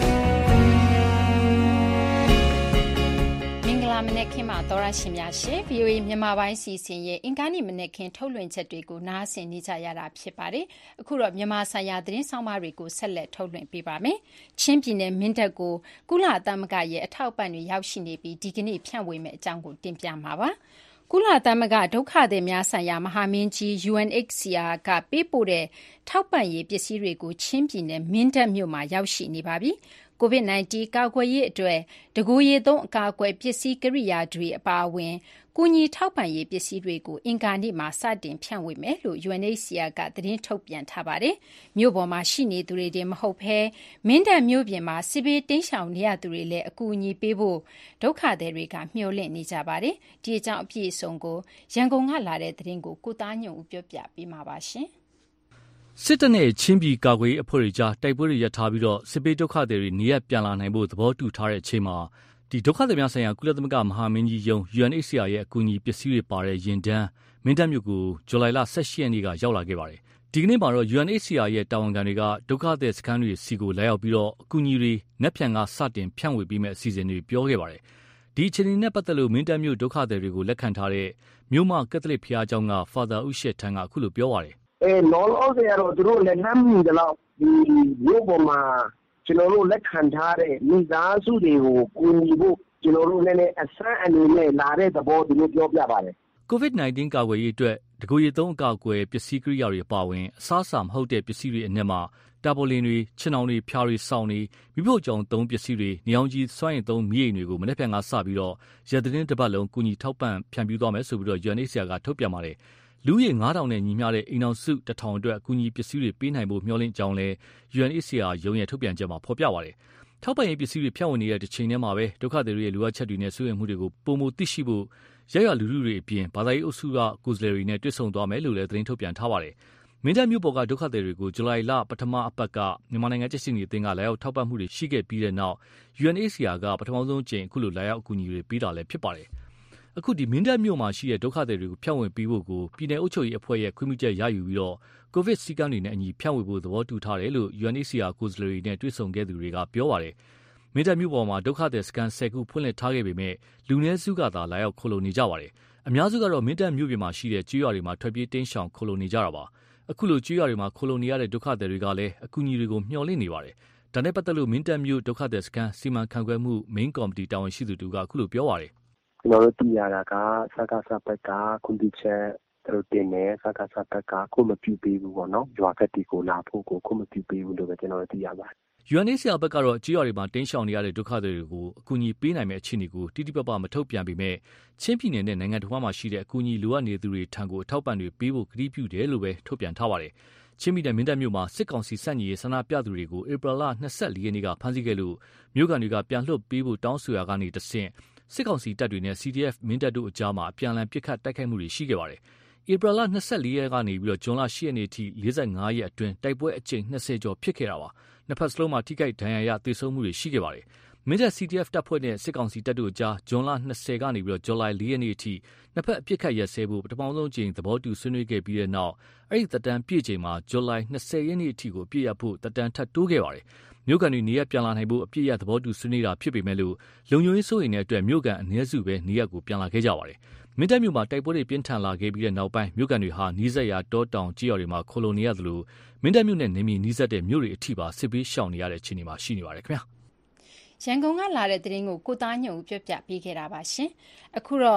မနေ့ကမှတော်ရရှင်များရှင် ဗီအိုအေ မြန်မာပိုင်းစီစဉ်ရဲ့အင်္ဂါနေ့မနေ့ကထုတ်လွှင့်ချက်တွေကိုနားဆင်နေကြရတာဖြစ်ပါတယ်။အခုတော့မြန်မာဆိုင်ရာသတင်းဆောင်မတွေကိုဆက်လက်ထုတ်လွှင့်ပေးပါမယ်။ချင်းပြည်နယ်မင်းတပ်ကိုကုလသမဂ္ဂရဲ့အထောက်အပံ့တွေရောက်ရှိနေပြီးဒီကနေ့ဖြန့်ဝေမယ့်အကြောင်းကိုတင်ပြမှာပါ။ကုလသမဂ္ဂဒုက္ခသည်များဆိုင်ရာမဟာမင်းကြီး U N H C R ကပေးပို့တဲ့ထောက်ပံ့ရေးပစ္စည်းတွေကိုချင်းပြည်နယ်မင်းတပ်မြို့မှာရောက်ရှိနေပါပြီ။ကိုဗစ် nineteen ကာကွယ်ရေးအတွက်တကူရည်သုံးအကာအကွယ်ပစ္စည်းကိရိယာတွေအပါအဝင်ကူညီထောက်ပံ့ရေးပစ္စည်းတွေကိုအင်္ဂါနေ့မှာစတင်ဖြန့်ဝေမယ်လို့ U N H C R ကသတင်းထုတ်ပြန်ထားပါတယ်။မြို့ပေါ်မှာရှိနေသူတွေတင်မဟုတ်ဘဲမင်းတပ်မြို့ပြင်မှာစစ်ဘေးတိမ်းရှောင်နေရသူတွေလည်းအကူအညီပေးဖို့ဒုက္ခသည်တွေကမျှော်လင့်နေကြပါတယ်။ဒီအကြောင်းအပြည့်အစုံကိုရန်ကုန်ကလာတဲ့သတင်းကိုကိုသားညွန့်ဦးပြောပြပေးမှာပါရှင်။စစ်တပ်နဲ့ချင်းပြည်ကာကွယ်ရေးအဖွဲ့တွေကြားတိုက်ပွဲတွေရပ်ထားပြီးတော့စစ်ပေးဒုက္ခသည်တွေနေရပြန်လာနိုင်ဖို့သဘောတူထားတဲ့အချိန်မှာဒီဒုက္ခသည်များဆိုင်ရာကုလသမဂ္ဂမဟာမင်းကြီးယုံ U N H C R ရဲ့အကူအညီပစ္စည်းတွေပါတဲ့ရင်တန်းမင်းတပ်မြို့ကိုဇူလိုင်လone eightရက်နေ့ကရောက်လာခဲ့ပါတယ်။ဒီကနေ့မှာတော့ U N H C R ရဲ့တာဝန်ခံတွေကဒုက္ခသည်စခန်းတွေစီကိုလာရောက်ပြီးတော့အကူအညီတွေနက်ဖြန်ကစတင်ဖြန့်ဝေပေးမယ့်အစီအစဉ်တွေပြောခဲ့ပါတယ်။ဒီအခြေအနေနဲ့ပတ်သက်လို့မင်းတပ်မြို့ဒုက္ခသည်တွေကိုလက်ခံထားတဲ့မြို့မကက်သလစ်ဘုရားကျောင်းက Father ဦးရှစ်ထန်းကအခုလိုပြောပါတယ်အဲလောလောဆယ်ကတော့သူတို့လည်းနှမ်းမိတယ်လို့ဒီမြို့ပေါ်မှာကျွန်တော်တို့လက်ခံထားတဲ့မိသားစုတွေကိုကူညီဖို့ကျွန်တော်တို့လည်းအဆန်းအနေနဲ့လာတဲ့သဘောသူတို့ပြောပြပါတယ်ကိုဗစ် nineteen ကာကွယ်ရေးအတွက်တကူရည်သုံးအကာအကွယ်ပစ္စည်းကိရိယာတွေအပါအဝင်အစားအစာမဟုတ်တဲ့ပစ္စည်းတွေအနက်မှာတာပေါ်လင်တွေခြင်အောင်တွေဖျားတွေစောင်းတွေမိဖို့ကြောင့်သုံးပစ္စည်းတွေနေအောင်ကြီးစွန့်ရင်သုံးမိအိမ်တွေကိုမနေ့ပြန်ကစပြီးတော့ရတဲ့တင်းတစ်ပတ်လုံးကူညီထောက်ပံ့ဖြန့်ပြသွားမယ်ဆိုပြီးတော့ U N H C R ကထုတ်ပြန်ပါတယ်လူရေnine thousandနဲ့ညီမျှတဲ့အိမ်အောင်စုone thousandအတွက်အကူအညီပစ္စည်းတွေပေးနိုင်ဖို့မျှော်လင့်ကြောင်းလဲ U N H C R ရုံးရဲ့ထုတ်ပြန်ချက်မှာဖော်ပြပါတယ်။ထောက်ပံ့ရေးပစ္စည်းတွေဖြန့်ဝေနေတဲ့တစ်ချိန်တည်းမှာပဲဒုက္ခသည်တွေရဲ့လိုအပ်ချက်တွေနဲ့ဆွေးနွေးမှုတွေကိုပုံမသိရှိဖို့ရရလူလူတွေအပြင်ဘာသာရေးအုပ်စုကကိုယ်စားလှယ်တွေနဲ့တွေ့ဆုံသွားမယ်လို့လည်းသတင်းထုတ်ပြန်ထားပါတယ်။မင်းတပ်မြို့ပေါ်ကဒုက္ခသည်တွေကိုဇူလိုင်လပထမအပတ်ကမြန်မာနိုင်ငံကြက်စီနေအသင်းကလာရောက်ထောက်ပံ့မှုတွေရှိခဲ့ပြီးတဲ့နောက် U N H C R ကပထမဆုံးအကြိမ်အခုလိုလာရောက်အကူအညီတွေပေးတာလည်းဖြစ်ပါတယ်။အခုဒီမင်းတပ်မြို့မှာရှိတဲ့ဒုက္ခသည်တွေကိုဖြန့်ဝေပေးဖို့ကိုပြည်내အုပ်ချုပ်ရေးအဖွဲ့ရဲ့ခွင့်ပြုချက်ရယူပြီးတော့ကိုဗစ်စည်းကမ်းတွေနဲ့အညီဖြန့်ဝေဖို့သဘောတူထားတယ်လို့ U N H C R ကိုယ်စားလှယ်တွေနဲ့တွေ့ဆုံခဲ့သူတွေကပြောပါတယ်။မင်းတပ်မြို့ပေါ်မှာဒုက္ခသည်စခန်းtenခုဖွင့်လှစ်ထားခဲ့ပေမဲ့လူနည်းစုကသာလာရောက်ခိုလုံနေကြပါတယ်။အများစုကတော့မင်းတပ်မြို့ပြင်မှာရှိတဲ့ကျွေးရွာတွေမှာထွက်ပြေးတိမ်းရှောင်ခိုလုံနေကြတာပါ။အခုလိုကျွေးရွာတွေမှာခိုလုံနေရတဲ့ဒုက္ခသည်တွေကလည်းအကူအညီတွေကိုမျှော်လင့်နေပါတယ်။ဒါနဲ့ပတ်သက်လို့မင်းတပ်မြို့ဒုက္ခသည်စခန်းစီမံခန့်ခွဲမှု main committee တာဝန်ရှိသူတို့ကအခုလိုပြောပါတယ်။ကျွန်တော်တို့သိရတာကစကားစဘက်ကကွန်ပျူတာတို့တင်နေစကားစဘက်ကခုမပြပေးဘူးပေါ့နော်ရွာကတိကိုလာဖို့ကိုခုမပြပေးဘူးလို့ပဲကျွန်တော်တို့သိရပါတယ်။ U N H C R ဘက်ကတော့ကြေးရွာတွေမှာတင်းရှောင်နေရတဲ့ဒုက္ခသည်တွေကိုအကူအညီပေးနိုင်မယ့်အခြေအနေကိုတိတိပပမထုတ်ပြန်ပေမဲ့ချင်းပြည်နယ်နဲ့နိုင်ငံတော်မှာရှိတဲ့အကူအညီလိုအပ်နေသူတွေထံကိုအထောက်ပံ့တွေပေးဖို့ကတိပြုတယ်လို့ပဲထုတ်ပြန်ထားပါတယ်။ချင်းပြည်နယ်မင်းတပ်မြို့မှာစစ်ကောင်စီစက်ညီရေးဆန္ဒပြသူတွေကိုဧပြီလtwenty-fourရက်နေ့ကဖမ်းဆီးခဲ့လို့မြို့ကန်တွေကပြန်လွှတ်ပေးဖို့တောင်းဆိုရာကနေတဆင့်စစ်ကောင်စီတပ်တွေနဲ့ C D F မင်းတပ်တို့အကြားမှာအပြန်အလှန်ပစ်ခတ်တိုက်ခိုက်မှုတွေရှိခဲ့ပါတယ်။ဧပြီလtwenty-fourရက်ကနေပြီးတော့ဇွန်လeightရက်နေ့အထိforty-fiveရက်အတွင်းတိုက်ပွဲအကြိမ်twentyကျော်ဖြစ်ခဲ့တာပါ။နှစ်ဖက်စလုံးမှာထိခိုက်ဒဏ်ရာရသေဆုံးမှုတွေရှိခဲ့ပါတယ်။မင်းတပ် C D F တပ်ဖွဲ့နဲ့စစ်ကောင်စီတပ်တို့အကြားဇွန်လtwentyကနေပြီးတော့ဇူလိုင်fourရက်နေ့အထိနှစ်ဖက်အပစ်ခတ်ရပ်စဲဖို့ပထမဆုံးအကြိမ်သဘောတူဆွေးနွေးခဲ့ပြီးတဲ့နောက်အဲ့ဒီသက်တမ်းပြည့်ချိန်မှာဇူလိုင်twentyရက်နေ့အထိကိုအပြည့်ရဖို့သက်တမ်းထပ်တိုးခဲ့ပါတယ်။မြို့ကန်တွေနေရပြန်လာနိုင်ဖို့အပြည့်ရသဘောတူဆွေးနွေးတာဖြစ်ပေမဲ့လို့လုံခြုံရေးစိုးရိမ်တဲ့အတွက်မြို့ကန်အနည်းစုပဲနေရကိုပြန်လာခဲ့ကြပါတယ်။မင်းတပ်မြို့မှာတိုက်ပွဲတွေပြင်းထန်လာခဲ့ပြီးတဲ့နောက်ပိုင်းမြို့ကန်တွေဟာနီးစပ်ရာတောတောင်ကြေးရွာတွေမှာခိုလုံနေရသလိုမင်းတပ်မြို့နဲ့နေမီနီးစပ်တဲ့မြို့တွေအထိပါစစ်ပေးရှောင်နေရတဲ့အခြေအနေမှာရှိနေပါတယ်ခင်ဗျာရန်ကုန်ကလာတဲ့သတင်းကိုကိုသားညုံပြောပြပေးခဲ့တာပါရှင်အခုတော့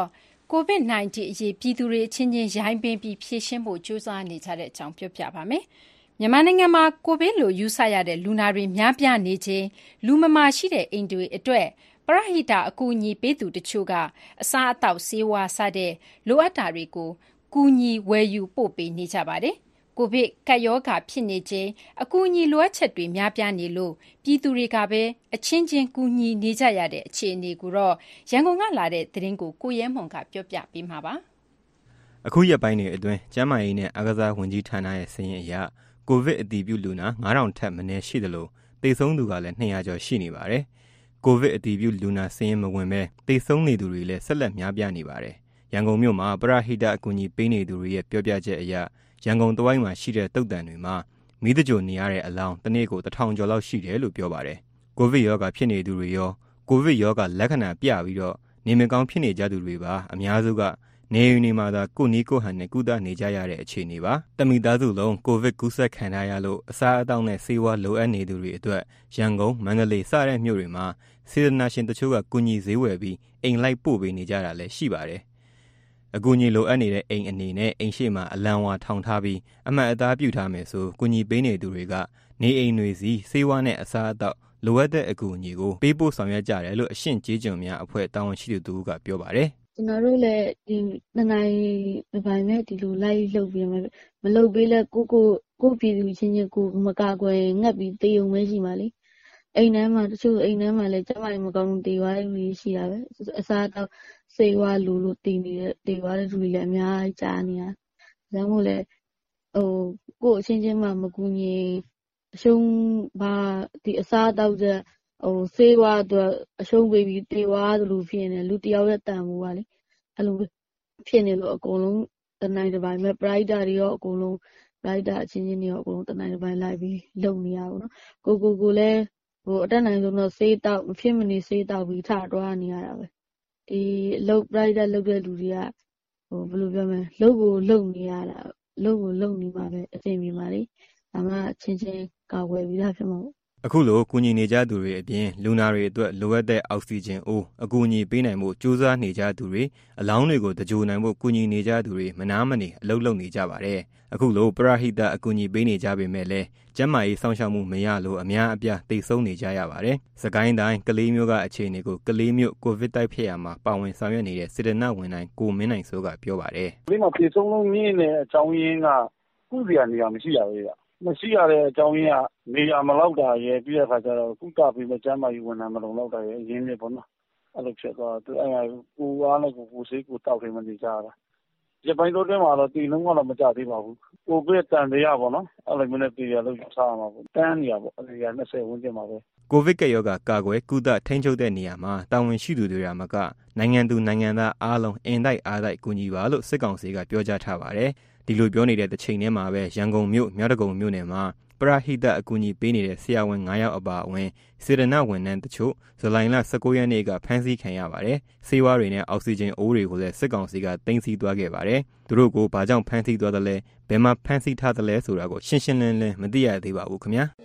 ကိုဗစ် ၁၉ အရေးပြည်သူတွေအချင်းချင်းရိုင်းပင်းပြီးဖြေရှင်းဖို့ကြိုးစားနေကြတဲ့အကြောင်းပြောပြပါမယ်။မြန်မာနိုင်ငံမှာကိုဗစ်လိုယူဆရတဲ့လူနာတွေများပြားနေခြင်းလူမမာရှိတဲ့အိမ်တွေအတွက်ပရဟိတအကူအညီပေးသူတချို့ကအစားအသောက်ဆေးဝါးစတဲ့လိုအပ်တာတွေကိုကူညီဝယ်ယူပို့ပေးနေကြပါတယ်။ကိုဗစ်ကပ်ရောဂါဖြစ်နေခြင်းအကူအညီလိုအပ်ချက်တွေများပြားနေလို့ပြည်သူတွေကပဲအချင်းချင်းကူညီနေကြရတဲ့အခြေအနေကိုတော့ရန်ကုန်ကလာတဲ့သတင်းကိုကိုရဲမွန်ကပြောပြပေးမှာပါ။အခုရက်ပိုင်းတွေအတွင်းကျန်းမာရေးနဲ့အားကစားဝန်ကြီးဌာနရဲ့စာရင်းအရကိုဗစ်အတည်ပြုလူနာငါးထောင်ထက်မနည်းရှိတယ်လို့သေဆုံးသူကလည်းနှစ်ရာကျော်ရှိနေပါတယ်။ကိုဗစ်အတည်ပြုလူနာစာရင်းမဝင်ဘဲသေဆုံးနေသူတွေလည်းဆက်လက်များပြားနေပါတယ်။ရန်ကုန်မြို့မှာပရဟိတအကူအညီပေးနေသူတွေရဲ့ပြောပြချက်အရရန်ကုန်တဝိုင်းမှာရှိတဲ့တုတ်တန်တွေမှာမီးတကြိုနေရတဲ့အလောင်းတစ်နေ့ကိုတစ်ထောင်ကျော်လောက်ရှိတယ်လို့ပြောပါတယ်။ကိုဗစ်ရောဂါဖြစ်နေသူတွေရောကိုဗစ်ရောဂါလက္ခဏာပြပြီးတော့နေမကောင်းဖြစ်နေကြသူတွေပါအများစုကနေယူနေမှာသာကိုနီးကိုဟန်နဲ့ကုသနေကြရတဲ့အခြေအနေပါ။တမိသားစုလုံးကိုဗစ်ကူးစက်ခံရလို့အစားအသောက်နဲ့ဆေးဝါးလိုအပ်နေသူတွေအတွက်ရန်ကုန်မန္တလေးစတဲ့မြို့တွေမှာစေတနာရှင်တချို့ကကူညီဈေးဝယ်ပြီးအိမ်လိုက်ပို့ပေးနေကြတာလည်းရှိပါတယ်။အကူအညီလိုအပ်နေတဲ့အိမ်အနေနဲ့အိမ်ရှိမှာအလံဝါထောင်ထားပြီးအမှတ်အသားပြုထားမယ်ဆိုကူညီပေးနေသူတွေကနေအိမ်တွေစီဆေးဝါးနဲ့အစားအသောက်လိုအပ်တဲ့အကူအညီကိုပေးပို့ဆောင်ရွက်ကြတယ်လို့အရှင့်ကျေးကျွန်များအဖွဲ့တာဝန်ရှိသူတို့ကပြောပါတယ်။ကျွန်တော်တို့လည်းဒီနှစ်နိုင်ပိုင်းမဲ့ဒီလိုလိုက်လှုပ်ပြီးမလှုပ်ပေးလဲကိုကိုကိုပြည်သူချင်းချင်းကိုမကာကွယ်ငတ်ပြီးတေးုံပဲရှိမှာလေ။အိမ်ထဲမှာတချို့အိမ်ထဲမှာလည်းကျမကြီးမကောင်းတေးသွားတဲ့လူတွေရှိတာပဲ။အစားတော့စေဝါလူလို့တည်နေတဲ့တေးသွားတဲ့လူတွေလည်းအများကြီးကြားနေရ။ဒါမှမဟုတ်လေဟိုကိုအချင်းချင်းမှမကူညီအရှုံးပါဒီအစားတော့တဲ့ဟိုဆေးဝါးတော့အရှုံးပေးပြီးတေဝါသလိုဖြစ်နေလူတယောက်ရဲ့တန်ဖိုးပါလေအဲ့လိုဖြစ်နေလို့အကုန်လုံးတနိုင်တစ်ပိုင်းမဲ့ပရိုက်တာတွေရောအကုန်လုံးပရိုက်တာအချင်းချင်းတွေရောအကုန်လုံးတနိုင်တစ်ပိုင်းလိုက်ပြီးလုံနေရပါတော့ကိုကိုကိုလည်းဟိုအတက်နိုင်ဆုံးတော့ဆေးတောက်မဖြစ်မနေဆေးတောက်ပြီးထတွားနေရတာပဲဒီလုတ်ပရိုက်တာလုတ်တဲ့လူတွေကဟိုဘယ်လိုပြောမလဲလုတ်ကိုလုတ်နေရတာလုတ်ကိုလုတ်နေမှာပဲအချိန်ပြီးပါလေဒါမှချင်းချင်းကာဝယ်ပြီးသားဖြစ်မှာပေါ့အခုလိုကူညီနေကြသူတွေအပြင်လူနာတွေအတွက်လိုအပ်တဲ့အောက်ဆီဂျင်အိုးအကူအညီပေးနိုင်မှုစူးစမ်းနေကြသူတွေအလောင်းတွေကိုတကြိုနိုင်ဖို့ကူညီနေကြသူတွေမနာမနေအလုပ်လုပ်နေကြပါတယ်အခုလိုပရဟိတအကူအညီပေးနေကြပေမဲ့လည်းကျန်းမာရေးစောင့်ရှောက်မှုမရလို့အများအပြားတိတ်ဆုံးနေကြရပါတယ်စကိုင်းတိုင်းကလေးမျိုးကအခြေအနေကိုကလေးမျိုးကိုဗစ်တိုက်ဖျက်ရမှာပါဝင်ဆောင်ရွက်နေတဲ့စေတနာဝန်ထမ်းကိုမင်းနိုင်စိုးကပြောပါတယ်ဒီမှာပြေဆုံးလုံးမြင့်နေတဲ့အကြောင်းရင်းကကုသရာနေရာမရှိရဘူးမရှိရတဲ့အကြောင်းရင်းကနေရာမလောက်တာရဲ့ပြီးတဲ့အခါကျတော့ကုသပြီးမှကျန်းမာရေးဝန်ထမ်းမလုံလောက်တာရဲ့အရင်းမြစ်ပေါ့နော်အဲ့လိုဖြစ်သွားသူအဲ့ဒါကိုအားနဲ့ကိုကိုစိတ်ကိုတောက်ထိမနေကြတာဒီပိုင်းတော့တွင်းမှာတော့တီလုံးကတော့မကြသေးပါဘူးကိုဗစ်တန်တရားပေါ့နော်အဲ့လိုမျိုးနဲ့တီရလို့ထားရမှာပေါ့တန်းနေရပေါ့အဲ့ဒီက၂၀ဝန်းကျင်ပါပဲကိုဗစ်ကရောဂါကာကွယ်ကုသထိန်းချုပ်တဲ့နေရာမှာတာဝန်ရှိသူတွေကမကနိုင်ငံသူနိုင်ငံသားအားလုံးအင်တိုက်အားတိုက်ကူညီပါလို့စစ်ကောင်စီကပြောကြားထားပါတယ်ဒီလိုပြောနေတဲ့တစ်ချိန်တည်းမှာပဲရန်ကုန်မြို့မြောက်ဒဂုံမြို့နယ်မှာပရဟိတအကူအညီပေးနေတဲ့ဆရာဝန်၅ယောက်အပါအဝင်စေတနာဝန်ထမ်းတချို့ဇူလိုင်လ၁၉ရက်နေ့ကဖမ်းဆီးခံရပါတယ်။ဆေးဝါးတွေနဲ့အောက်ဆီဂျင်အိုးတွေကိုလည်းစစ်ကောင်စီကသိမ်းဆည်းသွားခဲ့ပါတယ်။သူတို့ကိုဘာကြောင့်ဖမ်းဆီးသွားသလဲဘယ်မှာဖမ်းဆီးထားသလဲဆိုတာကိုရှင်းရှင်းလင်းလင်းမသိရသေးပါဘူးခင်ဗျာ။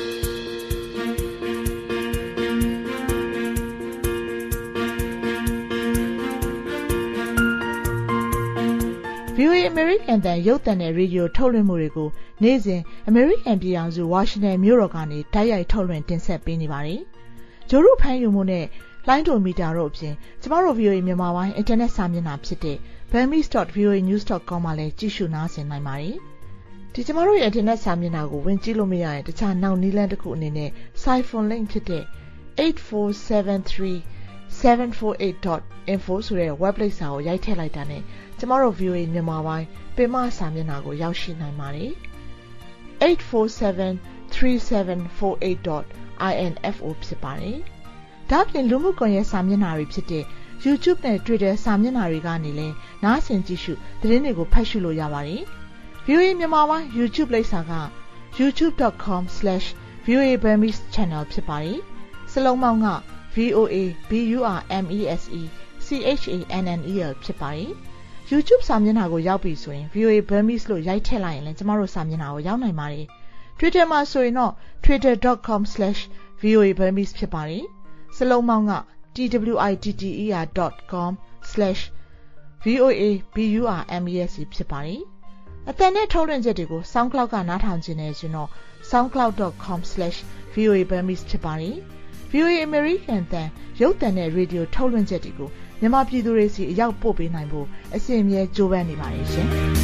ဗီအိုအေ American တန်ရုပ်သံနဲ့ရေဒီယိုထုတ်လွှင့်မှုတွေကိုနေ့စဉ် American ပြည်ထောင်စုဝါရှင်တန်မြို့တော်ကနေတိုက်ရိုက်ထုတ်လွှင့်တင်ဆက်ပေးနေပါတယ်။ဂျိုရုဖမ်းယူမှုနဲ့လိုင်းဒိုမီတာတို့အပြင်ကျမတို့ ဗီအိုအေ မြန်မာပိုင်းအင်တာနက်စာမျက်နှာဖြစ်တဲ့ burmese dot v o a news dot com မှာလည်းကြည့်ရှုနားဆင်နိုင်ပါတယ်။ဒီကျမတို့ရဲ့အင်တာနက်စာမျက်နှာကိုဝင်ကြည့်လို့မရရင်တခြားနောက်နည်းလမ်းတစ်ခုအနေနဲ့ Siphon link ဖြစ်တဲ့ eight four seven three seven four eight dot info ဆိုတဲ့ website စာကိုရိုက်ထည့်လိုက်တာနဲ့ကျမတို့ ဗီအိုအေ မြန်မာပိုင်းပင်မစာမျက်နှာကိုရောက်ရှိနိုင်ပါတယ်။ eight four seven three seven four eight dot info ဖြစ်ပါတယ်။ဒါ့အပြင်လူမှုကွန်ရက်စာမျက်နှာတွေဖြစ်တဲ့ YouTube နဲ့ Twitter စာမျက်နှာတွေကနေလည်းနားဆင်ကြည့်ရှုသတင်းတွေကိုဖတ်ရှုလို့ရပါတယ်။ ဗီအိုအေ မြန်မာပိုင်း YouTube လိပ်စာက youtube dot com slash v o a burmese channel ဖြစ်ပါတယ်။စလုံးပေါင်းက V O A B U R M E S E C H A N N E L ဖြစ်ပါတယ်။ YouTube စာမျက်နှာကိုရောက်ပြီဆိုရင် V O A Burmese လို့ရိုက်ထည့်လိုက်ရင်လည်းကျမတို့စာမျက်နှာကိုရောက်နိုင်ပါတယ်။ Twitter မှာဆိုရင်တော့ twitter dot com slash v o a burmese ဖြစ်ပါတယ်။စလုံးပေါင်းက t w i t t e r dot com slash ဗီ အို အေ ဘီ ယူ အာร์ အမ် อี เอส ဖြစ်ပါတယ်အတန်နဲ့ထုတ်လွှင့်ချက်တွေကို SoundCloud ကနားထောင်ခြင်းနဲ့ဆိုတော့ soundcloud dot com slash v o a burmese ဖြစ်ပါတယ် ဗီ အို အေ American တန်ရုပ်သံနဲ့ရေဒီယိုထုတ်လွှင့်ချက်တွေကိုမြန်မာပြည်သူတွေစီအရောက်ပို့ပေးနိုင်ဖို့အစီအမြဲကြိုးပမ်းနေပါတယ်ရှင်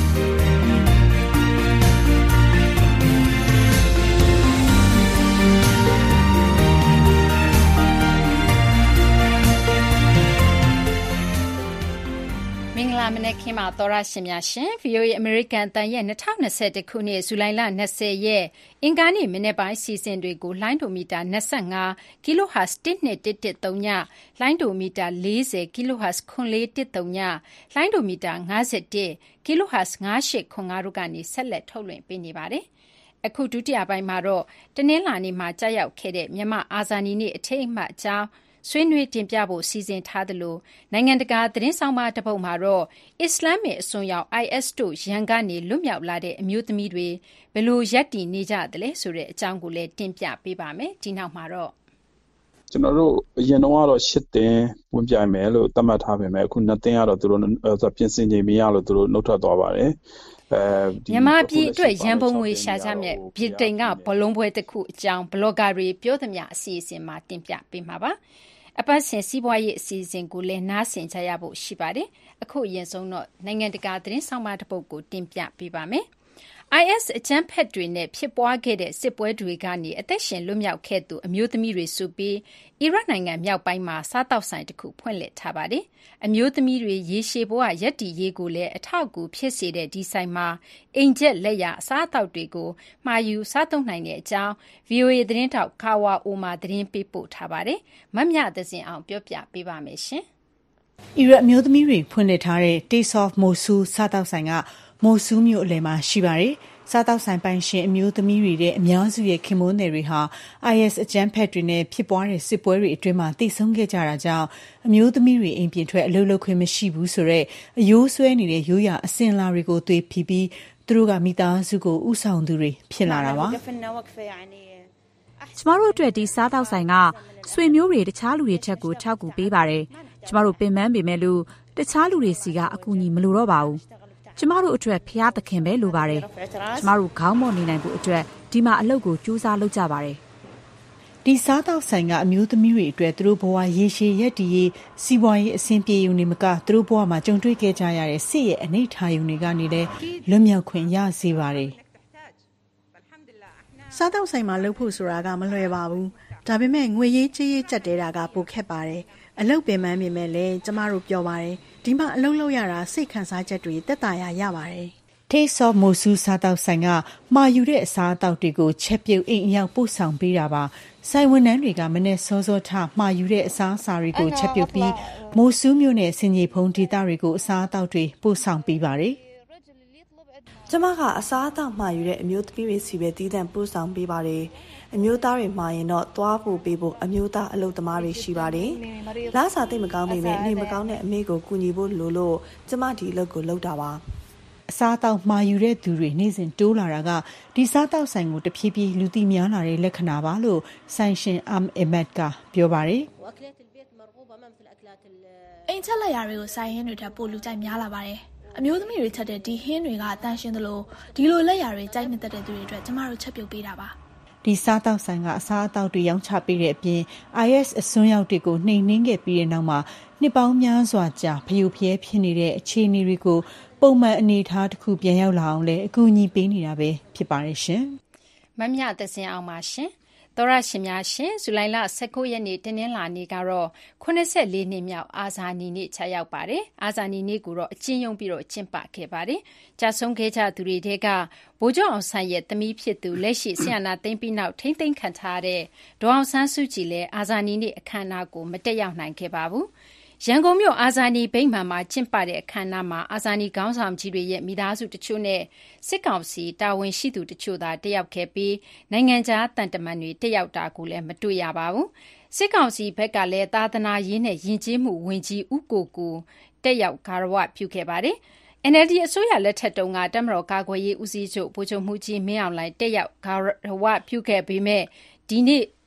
မင်္ဂလာမနက်ခင်းပါသောရရှင်များရှင် ဗီ အို အေ American တန်ရဲ့၂၀၂၁ခုနှစ်ဇူလိုင်လ၂၀ရက်အင်္ဂါနေ့မနေ့ပိုင်းစီစဉ်တွေကိုလိုင်းဒိုမီတာ25 kilohertz တစ်နှစ်တစ်တစ်သုံးညလိုင်းဒိုမီတာ40 kilohertz ခွန်လေးတစ်သုံးညလိုင်းဒိုမီတာ51 kilohertz 5805တို့ကနေဆက်လက်ထုတ်လွှင့်ပေးနေပါတယ်။အခုဒုတိယပိုင်းမှာတော့တနင်္လာနေ့မှာကြာရောက်ခဲ့တဲ့မြန်မာအာဇာနည်နေ့အထိမ်းအမှတ်အကြောင်းဆွေးနွေးတင်ပြဖို့စီစဉ်ထားသလိုနိုင်ငံတကာသတင်းဆောင်မတပုတ်မှာတော့အစ္စလာမစ်အစွန်းရောက် အိုင် အက်စ် တို့ရန်ကနေလွတ်မြောက်လာတဲ့အမျိုးသမီးတွေဘယ်လိုရပ်တည်နေကြသလဲဆိုတဲ့အကြောင်းကိုလည်းတင်ပြပေးပါမယ်ဒီနောက်မှာတော့ကျွန်တော်တို့အရင်တော့ကတော့ရှစ်တင်ဝင်ပြိုင်မယ်လို့သတ်မှတ်ထားပေမဲ့အခုနှစ်တင်ကတော့သူတို့ပြင်ဆင်ချိန်မရလို့သူတို့နှုတ်ထွက်သွားပါတယ်မြန်မာပြည်အတွက်ရန်ပုံငွေရှာကြမြက်ဗြိတိန်ကဘလုံးပွဲတစ်ခုအကြောင်းဘလော့ဂါတွေပြောသမျှအစီအစဉ်မှာတင်ပြပေးမှာပါအပတ်စဉ်စီးပွားရေးအစီအစဉ်ကိုလည်းနားဆင်ကြရဖို့ရှိပါတယ်အခုအရင်ဆုံးတော့နိုင်ငံတကာသတင်းဆောင်မတစ်ပုဒ်ကိုတင်ပြပေးပါမယ် အိုင် အက်စ် အကြမ်းဖက်တွေနဲ့ဖြစ်ပွားခဲ့တဲ့စစ်ပွဲတွေကနေအသက်ရှင်လွတ်မြောက်ခဲ့သူအမျိုးသမီးတွေစုပြီးအီရတ်နိုင်ငံမြောက်ပိုင်းမှာစားတောက်ဆိုင်တစ်ခုဖွင့်လှစ်ထားပါတယ်အမျိုးသမီးတွေရေရှည်ဘဝရပ်တည်ရေးကိုလည်းအထောက်အကူဖြစ်စေတဲ့ဒီဆိုင်မှာအိမ်ကျက်လက်ရအစားအသောက်တွေကိုမှာယူစားသုံးနိုင်တဲ့အကြောင်း ဗီ အို အေ သတင်းထောက်ခါဝါအိုမာသတင်းပေးပို့ထားပါတယ်မမြသဇင်အောင်ပြောပြပေးပါမယ်ရှင်အီရတ်အမျိုးသမီးတွေဖွင့်လှစ်ထားတဲ့ Taste of Mosul စားတောက်ဆိုင်ကမိုဆူးမြို့အလယ်မှာရှိပါတယ်။စားတောက်ဆိုင်ပိုင်ရှင်အမျိုးသမီးတွေတဲ့အများစုရဲ့ခင်မွန်းနယ်တွေဟာ အိုင် အက်စ် အကြမ်းဖက်တွေနဲ့ဖြစ်ပွားတဲ့စစ်ပွဲတွေအတွင်းမှာတိတ်ဆုံးခဲ့ကြတာကြောင့်အမျိုးသမီးတွေအိမ်ပြင်ထွက်အလုပ်လုပ်ခွင့်မရှိဘူးဆိုတော့အယိုးဆွဲနေတဲ့ရိုးရာအစဉ်အလာတွေကိုသွေးဖီပြီးသူတို့ကမိသားစုကိုဥဆောင်သူတွေဖြစ်လာတာပါ။ကျမတို့အတွက်ဒီစားတောက်ဆိုင်ကဆွေမျိုးတွေတခြားလူတွေချက်ကိုထောက်ကူပေးပါတယ်။ကျမတို့ပင်ပန်းပေမဲ့လို့တခြားလူတွေစီကအကူအညီမလိုတော့ပါဘူး။ကျမတို့အတွက်ဖျားသခင်ပဲလိုပါတယ်။ကျမတို့ခေါင်းမော်နေနိုင်ဖို့အတွက်ဒီမှာအလုပ်ကိုကြိုးစားလုပ်ကြပါတယ်။ဒီစားတောက်ဆိုင်ကအမျိုးသမီးတွေအတွက်သူတို့ဘဝရေရှည်ရက်တည်ရေးစီးပွားရေးအဆင်ပြေုံနေမကသူတို့ဘဝမှာကြုံတွေ့ခဲ့ကြရတဲ့စစ်ရဲ့အနေထားယုံတွေကနေလည်းလွတ်မြောက်ခွင့်ရစေပါတယ်။စားတောက်ဆိုင်မှာလုပ်ဖို့ဆိုတာကမလွယ်ပါဘူး။ဒါပေမဲ့ငွေရေးကြေးရေးကြက်တဲတာကပိုခက်ပါတယ်။အလုပ်ပင်ပန်းပေမဲ့လည်းကျမတို့ပြောပါတယ်ဒီမှာအလုပ်လုပ်ရတာစိတ်ခံစားချက်တွေတက်တာရရပါတယ် Taste of Mosul စားတောက်ဆိုင်ကမှာယူတဲ့အစားအသောက်တွေကိုချက်ပြုတ်အိမ်အရောက်ပို့ဆောင်ပေးတာပါဆိုင်ဝန်ထမ်းတွေကမနေ့စောစောထမှာယူတဲ့အစားအစာတွေကိုချက်ပြုတ်ပြီးမိုဆူးမြို့နယ်စင်ကြီးဖုံးဒေသတွေကိုအစားအသောက်တွေပို့ဆောင်ပေးပါတယ်ကျမကအစားအသောက်မှာယူတဲ့အမျိုးသမီးတွေစီပဲတည်တံ့ပို့ဆောင်ပေးပါတယ်အမျိုးသားတွေမှာရင်တော့သွားဖို့ပေးဖို့အမျိုးသားအလုပ်သမားတွေရှိပါတယ်။လစာသိမကောင်းပေမဲ့နေမကောင်းတဲ့အမေကိုကူညီဖို့လိုလို့ကျမဒီအလုပ်ကိုလုပ်တာပါ။အစားအသောက်မှာယူတဲ့သူတွေနေ့စဉ်တိုးလာတာကဒီစားတောက်ဆိုင်ကိုတဖြည်းဖြည်းလူသိများလာတဲ့လက္ခဏာပါလို့ဆိုင်ရှင်အမ်အမတ်ကပြောပါတယ်။အိမ်ချက်လက်ရာတွေကိုဆိုင်ဟင်းတွေထပ်ပို့လူကြိုက်များလာပါတယ်။အမျိုးသမီးတွေချက်တဲ့ဒီဟင်းတွေကအတန်းရှင်းသလိုဒီလိုလက်ရာတွေကြိုက်နေတဲ့သူတွေအတွက်ကျမတို့ချက်ပြုတ်ပေးတာပါ။ဒီစားတောက်ဆိုင်ကအစားအသောက်တွေရောင်းချပေးတဲ့အပြင် အိုင် အက်စ် အစွန်းရောက်တွေကိုနှိမ်နင်းခဲ့ပြီးတဲ့နောက်မှာနှစ်ပေါင်းများစွာကြာဖျို့ဖျဲဖြစ်နေတဲ့အခြေအနေတွေကိုပုံမှန်အနေအထားတစ်ခုပြန်ရောက်လာအောင်လဲအကူအညီပေးနေတာပဲဖြစ်ပါတယ်ရှင်။မမြသဇင်အောင်ပါရှင်။သောရရှင်များရှင်ဇူလိုင်လ၁၉ရက်နေ့တင်းနှင်းလာနေ့ကတော့ခုနှစ်လေးနှစ်မြောက်အာဇာနည်နေ့ချရောက်ပါတယ်အာဇာနည်နေ့ကိုတော့အကျဉ်းယုံပြီးတော့ကျင်းပခဲ့ပါတယ်ကြာဆုံးခဲ့ကြသူတွေထဲကဗိုလ်ချုပ်အောင်ဆန်းရဲ့သမီးဖြစ်သူလက်ရှိဆီယနာသိမ့်ပြီးနောက်ထိမ့်သိမ့်ခံထားတဲ့ဒေါအောင်ဆန်းစုကြည်လည်းအာဇာနည်နေ့အခမ်းအနားကိုမတက်ရောက်နိုင်ခဲ့ပါဘူးရန်ကုန်မြို့အာဇာနည်ဗိမာန်မှာကျင်းပတဲ့အခမ်းအနားမှာအာဇာနည်ခေါင်းဆောင်ကြီးတွေရဲ့မိသားစုတချို့နဲ့စစ်ကောင်စီတာဝန်ရှိသူတချို့သာတက်ရောက်ခဲ့ပြီးနိုင်ငံခြားတန်တမန်တွေတက်ရောက်တာကိုလည်းမတွေ့ရပါဘူးစစ်ကောင်စီဘက်ကလည်းသာသနာရေးနဲ့ယဉ်ကျေးမှုဝန်ကြီးဦးကိုကိုတက်ရောက်ဂါရဝပြုခဲ့ပါတယ်။ အန် အယ်လ် ဒီ အစိုးရလက်ထက်တုန်းကတပ်မတော်ကာကွယ်ရေးဦးစီးချုပ်ဗိုလ်ချုပ်မှူးကြီးမင်းအောင်လှိုင်တက်ရောက်ဂါရဝပြုခဲ့ပေမဲ့ဒီနေ့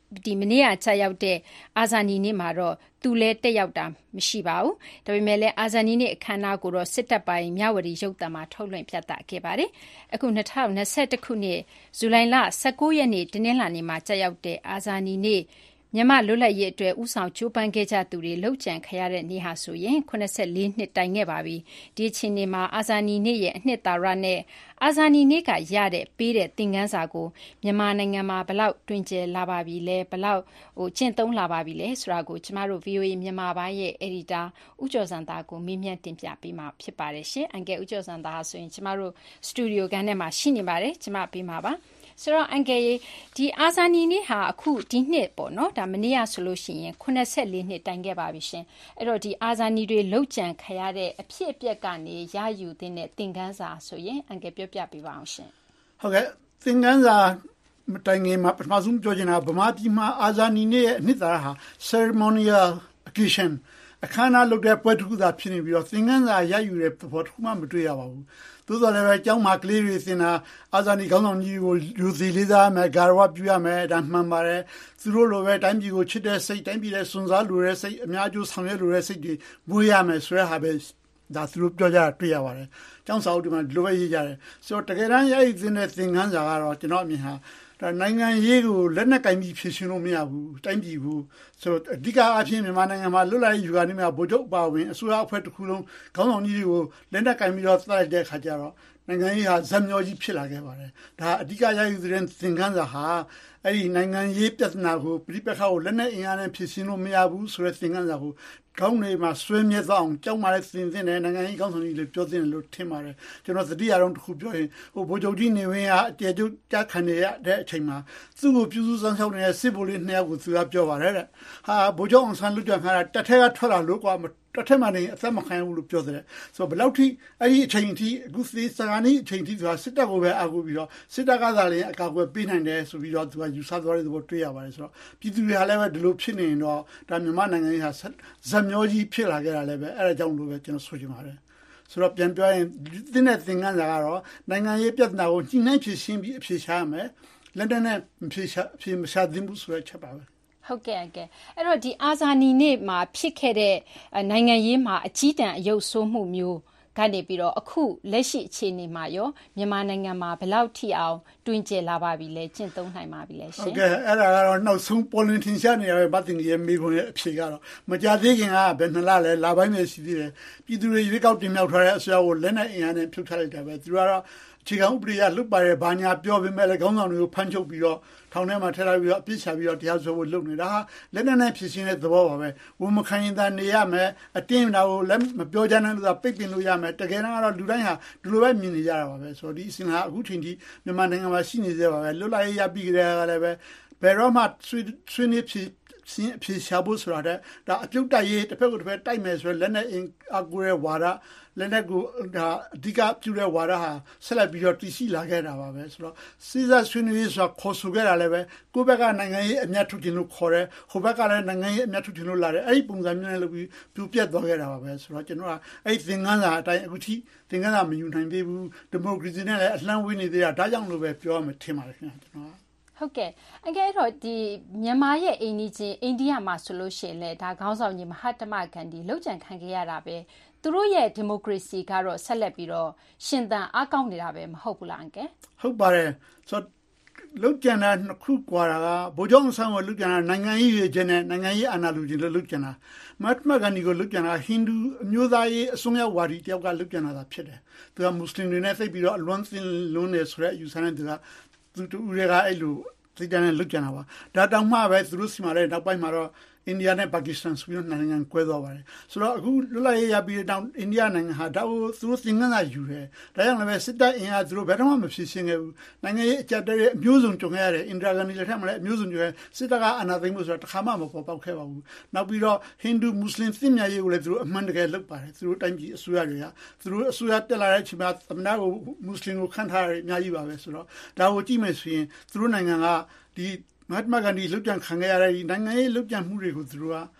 ဒီမနေ့ကကြာရောက်တဲ့အာဇာနည်နေ့မှာတော့သူလည်းတက်ရောက်တာမရှိပါဘူး။ဒါပေမဲ့လည်းအာဇာနည်နေ့အခမ်းအနားကိုတော့စစ်တပ်ပိုင်းမြဝတီရုပ်သံမှာထုတ်လွှင့်ပြသခဲ့ပါတယ်။အခု၂၀၂၁ခုနှစ်ဇူလိုင်လ၁၉ရက်နေ့တနင်္လာနေ့မှာကြာရောက်တဲ့အာဇာနည်နေ့မြန်မာလွတ်လပ်ရေးအတွက်ဥဆောင်ကြိုးပမ်းခဲ့ကြသူတွေလှုပ်ကြံခရတဲ့နေ့ဟာဆိုရင်eighty-fourနှစ်တိုင်ခဲ့ပါပြီ။ဒီအချိန်ဒီမှာအာဇာနည်နေ့ရဲ့အနှစ်သာရနဲ့အာဇာနည်နေ့ကရတဲ့ပေးတဲ့သင်ခန်းစာကိုမြန်မာနိုင်ငံမှာဘလောက်တွင်ကျယ်လာပါပြီလဲဘလောက်ဟိုကျင့်သုံးလာပါပြီလဲဆိုတာကိုကျမတို့ V O A မြန်မာပိုင်းရဲ့ editor ဦးကျော်စံသားကိုမေးမြန်းတင်ပြပေးမှာဖြစ်ပါတယ်ရှင်။အန်ကယ်ဦးကျော်စံသားဆိုရင်ကျမတို့ studio ကန်ထဲမှာရှိနေပါတယ်ကျမပေးမှာပါ။ဆိုတော့အန်ကယ်ဒီအာဇာနည်နေ့ဟာအခုဒီနှစ်ပေါ့နော်ဒါမနေ့ကဆိုလို့ရှိရင်eighty-fourနှစ်တိုင်ခဲ့ပါပြီရှင်အဲ့တော့ဒီအာဇာနည်တွေလှုပ်ကြံခရတဲ့အဖြစ်အပျက်ကနေရယူတဲ့သင်ခန်းစာဆိုရင်အန်ကယ်ပြောပြပေးပါအောင်ရှင်ဟုတ်ကဲ့သင်ခန်းစာမတိုင်ခင်မှာပထမဆုံးပြောချင်တာဗမာပြည်မှာအာဇာနည်နေ့ရဲ့အနှစ်သာရဟာ ceremonial occasion အခမ်းအနားလုပ်တဲ့ပွဲတစ်ခုသာဖြစ်နေပြီးတော့သင်ခန်းစာရယူတဲ့သဘောတစ်ခုမှမတွေ့ရပါဘူးသို့တော်လည်းပဲကျောင်းမှာကလေးတွေသင်တာအာဇာနည်ခေါင်းဆောင်ကြီးကိုလူစီလေးစားမယ်ဂါရဝပြုရမယ်ဒါမှန်ပါတယ်သူတို့လိုပဲတိုင်းပြည်ကိုချစ်တဲ့စိတ်တိုင်းပြည်ရဲ့စွန့်စားလိုတဲ့စိတ်အများကျိုးဆောင်ရွက်လိုတဲ့စိတ်တွေမွေးရမယ်ဆိုတဲ့ဟာပဲဒါသူတို့ပြောကြတာတွေ့ရပါတယ်ကျောင်းစာအုပ်တွေမှာဒီလိုပဲရေးကြတယ်ဆိုတော့တကယ်တမ်းရည်သင်တဲ့သင်ခန်းစာကတော့ကျွန်တော်အမြင်ဟာဒါနိုင်ငံရေးကိုလက်နက်ကင်ပြီးဖြစ်ရှင်းလို့မရဘူးတိုင်းပြည်ဘူးဆိုတော့အဓိကအဖြစ်မြန်မာနိုင်ငံမှာလွတ်လပ်ရေးယူကနေမှာဗိုလ်ချုပ်ပါဝင်အစိုးရအဖွဲ့တစ်ခုလုံးခေါင်းဆောင်ကြီးတွေကိုလက်နက်ကင်ပြီးတော့သတ်လိုက်တဲ့ခါကျတော့နိုင်ငံရေးဟာဇက်မျောကြီးဖြစ်လာခဲ့ပါတယ်ဒါအဓိကရယူတဲ့သင်ခန်းစာဟာအဲ့ဒီနိုင်ငံရေးပြဿနာကိုပြိပခါကိုလက်နက်အင်အားနဲ့ဖြစ်ရှင်းလို့မရဘူးဆိုတဲ့သင်ခန်းစာကိုကောင်းနေမှာဆွေးမြဲသွားအောင်ကြောက်မာတဲ့သင်သင်နဲ့နိုင်ငံရေးကောင်းဆောင်ကြီးတွေပြောသင့်တယ်လို့ထင်ပါတယ်ကျွန်တော်သတိရအောင်တစ်ခုပြောရင်ဟိုဗိုလ်ချုပ်ကြီးနေဝင်းကအတဲကျကြားခံနေရတဲ့အချိန်မှာသူ့ကိုပြုစုစမ်းဆောင်နေတဲ့စစ်ဗိုလ်လေးနှစ်ယောက်ကိုသူကပြောပါတယ်တဲ့ဟာဗိုလ်ချုပ်အောင်ဆန်းလွတ်ကြခါတာတက်ထဲကထွက်လာလို့ကွာတစ်ထက်မှနေအသက်မခံဘူးလို့ပြောတယ်ဆိုတော့ဘယ်လောက်ထိအဲ့ဒီအချိန်ထိအခုသေစကားနေအချိန်ထိဆိုတာစစ်တပ်ကိုပဲအာကိုပြီးတော့စစ်တပ်ကသာလည်းအကာအကွယ်ပေးနိုင်တယ်ဆိုပြီးတော့သူကယူဆသွားတဲ့သဘောတွေ့ရပါတယ်ဆိုတော့ပြည်သူတွေကလည်းပဲဒီလိုဖြစ်နေရင်တော့ဒါမြန်မာနိုင်ငံကြီးဟာဇက်မျောကြီးဖြစ်လာခဲ့တာလည်းပဲအဲ့ဒါကြောင့်လို့ပဲကျွန်တော်ဆိုချင်ပါတယ်ဆိုတော့ပြန်ပြောရင်သင်တဲ့သင်ခန်းစာကတော့နိုင်ငံရေးပြဿနာကိုညှိနှိုင်းဖြေရှင်းပြီးအဖြေရှာရမယ်လက်နက်နဲ့ဖြေရှာဖြေမရှာသင့်ဘူးဆိုတဲ့ချက်ပါပဲဟုတ်ကဲ့အကဲအဲ့တော့ဒီအာဇာနည်နေ့မှာဖြစ်ခဲ့တဲ့နိုင်ငံရေးမှာအကြီးတန်းအယုတ်ဆိုးမှုမျိုးကနေပြီးတော့အခုလက်ရှိအခြေအနေမှာရောမြန်မာနိုင်ငံမှာဘယ်လောက်ထိအောင်တွင်ကျယ်လာပါပြီလဲကျင့်သုံးနိုင်ပါပြီလဲရှင်ဟုတ်ကဲ့အဲ့ဒါကတော့နောက်ဆုံးပေါ်လင်ထင်ရှားနေရတဲ့ဗတ်တင်ရဲ့မိခွန်းရဲ့အဖြေကတော့မကြသေးခင်ကဘယ်နှစ်လလဲလာပိုင်းပဲရှိသေးတယ်ပြည်သူတွေရွေးကောက်တင်မြှောက်ထားတဲ့အစိုးရကိုလက်နက်အင်အားနဲ့ဖြုတ်ထားလိုက်တာပဲသူကတော့အခြေခံဥပဒေရလွတ်ပါရဲ့ဘာညာပြောပေမဲ့လည်းခေါင်းဆောင်တွေကိုဖမ်းချုပ်ပြီးတော့ထောင်ထဲမှာထည့်ထားပြီးတော့အပြစ်ချပြီးတော့တရားစွဲဖို့လုပ်နေတာဟာလက်နက်နဲ့ဖြစ်ရှင်းတဲ့သဘောပါပဲဝန်မခံရင်သာနေရမယ်အတင်းတာကိုလည်းမပြောကြနဲ့လို့သာပိတ်ပင်လို့ရမယ်တကယ်တော့လူတိုင်းဟာဒီလိုပဲမြင်နေကြတာပါပဲဆိုတော့ဒီအစဉ်ဟာအခုချိန်ထိမြန်မာနိုင်ငံမှာရှိနေသေးပါပဲလွတ်လပ်ရေးရပြီးကြတဲ့ကလည်းပဲဘယ်တော့မှဆွေးနွေးဖြစ်စင်းအဖြစ်ရှာဖို့ဆိုတာတဲ့ဒါအပြုတ်တိုက်ရေးတစ်ဖက်ကိုတစ်ဖက်တိုက်မယ်ဆိုရင်လက်နဲ့အင်အကူရဲ့ဝါဒလက်နဲ့ကိုဒါအဓိကပြုတဲ့ဝါဒဟာဆက်လက်ပြီးတော့တည်ရှိလာခဲ့တာပါပဲဆိုတော့စီးစားဆွေးနွေးရေးဆိုတာခေါ်ဆိုခဲ့တာလည်းပဲကိုယ့်ဘက်ကနိုင်ငံရေးအမျက်ထုတ်ခြင်းလို့ခေါ်တယ်ဟိုဘက်ကလည်းနိုင်ငံရေးအမျက်ထုတ်ခြင်းလို့လာတယ်အဲ့ဒီပုံစံမျိုးနဲ့လုပ်ပြီးပြပြတ်သွားခဲ့တာပါပဲဆိုတော့ကျွန်တော်ကအဲ့ဒီသင်ခန်းစာအတိုင်းအခုထိသင်ခန်းစာမယူနိုင်သေးဘူးဒီမိုကရေစီနဲ့လည်းအလှမ်းဝေးနေသေးတာဒါကြောင့်လို့ပဲပြောရမယ်ထင်ပါတယ်ခင်ဗျာကျွန်တော်ကဟုတ်ကဲ့အကဲတော့ဒီမြန်မာရဲ့အိန္ဒိချင်းအိန္ဒိယမှာဆိုလို့ရှိရင်လေဒါခေါင်းဆောင်ကြီးမဟာတမဂန္ဒီလှုပ်ကြံခံခဲ့ရတာပဲသူတို့ရဲ့ဒီမိုကရေစီကတော့ဆက်လက်ပြီးတော့ရှင်သန်အားကောင်းနေတာပဲမဟုတ်ဘူးလားအကဲဟုတ်ပါတယ်ဆိုလှုပ်ကြံတာနှစ်ခုကွာတာကဗိုလ်ချုပ်အောင်ဆန်းကိုလှုပ်ကြံတာနိုင်ငံရေးရည်ချင်းနဲ့နိုင်ငံရေးအာဏာလူချင်းလှုပ်ကြံတာမဟာတမဂန္ဒီကိုလှုပ်ကြံတာဟိန္ဒူအမျိုးသားရေးအစွန်းရောက်ဝါဒီတယောက်ကလှုပ်ကြံတာဖြစ်တယ်သူကမွတ်စလင်တွေနဲ့သိပြီးတော့အလွန်သင်လွန်းနေဆိုတဲ့ယူဆတဲ့သူကသူတူတွေကအဲ့လိုသိတဲ့နဲ့လွတ်ကြတာပါဒါတောင်မှပဲသူတို့စီမှာလည်းနောက်ပိုင်းမှာတော့အိန္ဒိယနဲ့ပါကစ္စတန်ဆိုပြီးနိုင်ငံကွဲသွားပါတယ်ဆိုတော့အခုလွတ်လပ်ရေးရပြီးတော့အိန္ဒိယနိုင်ငံဟာဒါကိုသူတို့သင်ခန်းစာယူတယ်ဒါကြောင့်လည်းစစ်တပ်အင်အားသူတို့ဘယ်တော့မှမဖြစ်ရှင်းခဲ့ဘူးနိုင်ငံရေးအကြက်တဲ့အမျိုးစုံကြုံခဲ့ရတယ်အင်ဒရာဂန်ဒီလက်ထက်မှာလည်းအမျိုးစုံကြုံခဲ့စစ်တပ်ကအာဏာသိမ်းမှုဆိုတာတစ်ခါမှမပေါ်ပေါက်ခဲ့ပါဘူးနောက်ပြီးတော့ဟိန္ဒူမွတ်စလင်သင်မြရေးကိုလည်းသူတို့အမှန်တကယ်လုပ်ပါတယ်သူတို့တိုင်းပြည်အစိုးရတွေကသူတို့အစိုးရတက်လာတဲ့အချိန်မှာသမ္မတကိုမွတ်စလင်ကိုခန့်ထားရအများကြီးပါပဲဆိုတော့ဒါကိုကြည့်မယ်ဆိုရင်သူတို့နိုင်ငံကဒီမဟာတမဂန္ဒီလှုပ်ကြံခံခဲ့ရတဲ့နိုင်ငံရေးလှုပ်ကြံမှုတွေကိုသူတို့က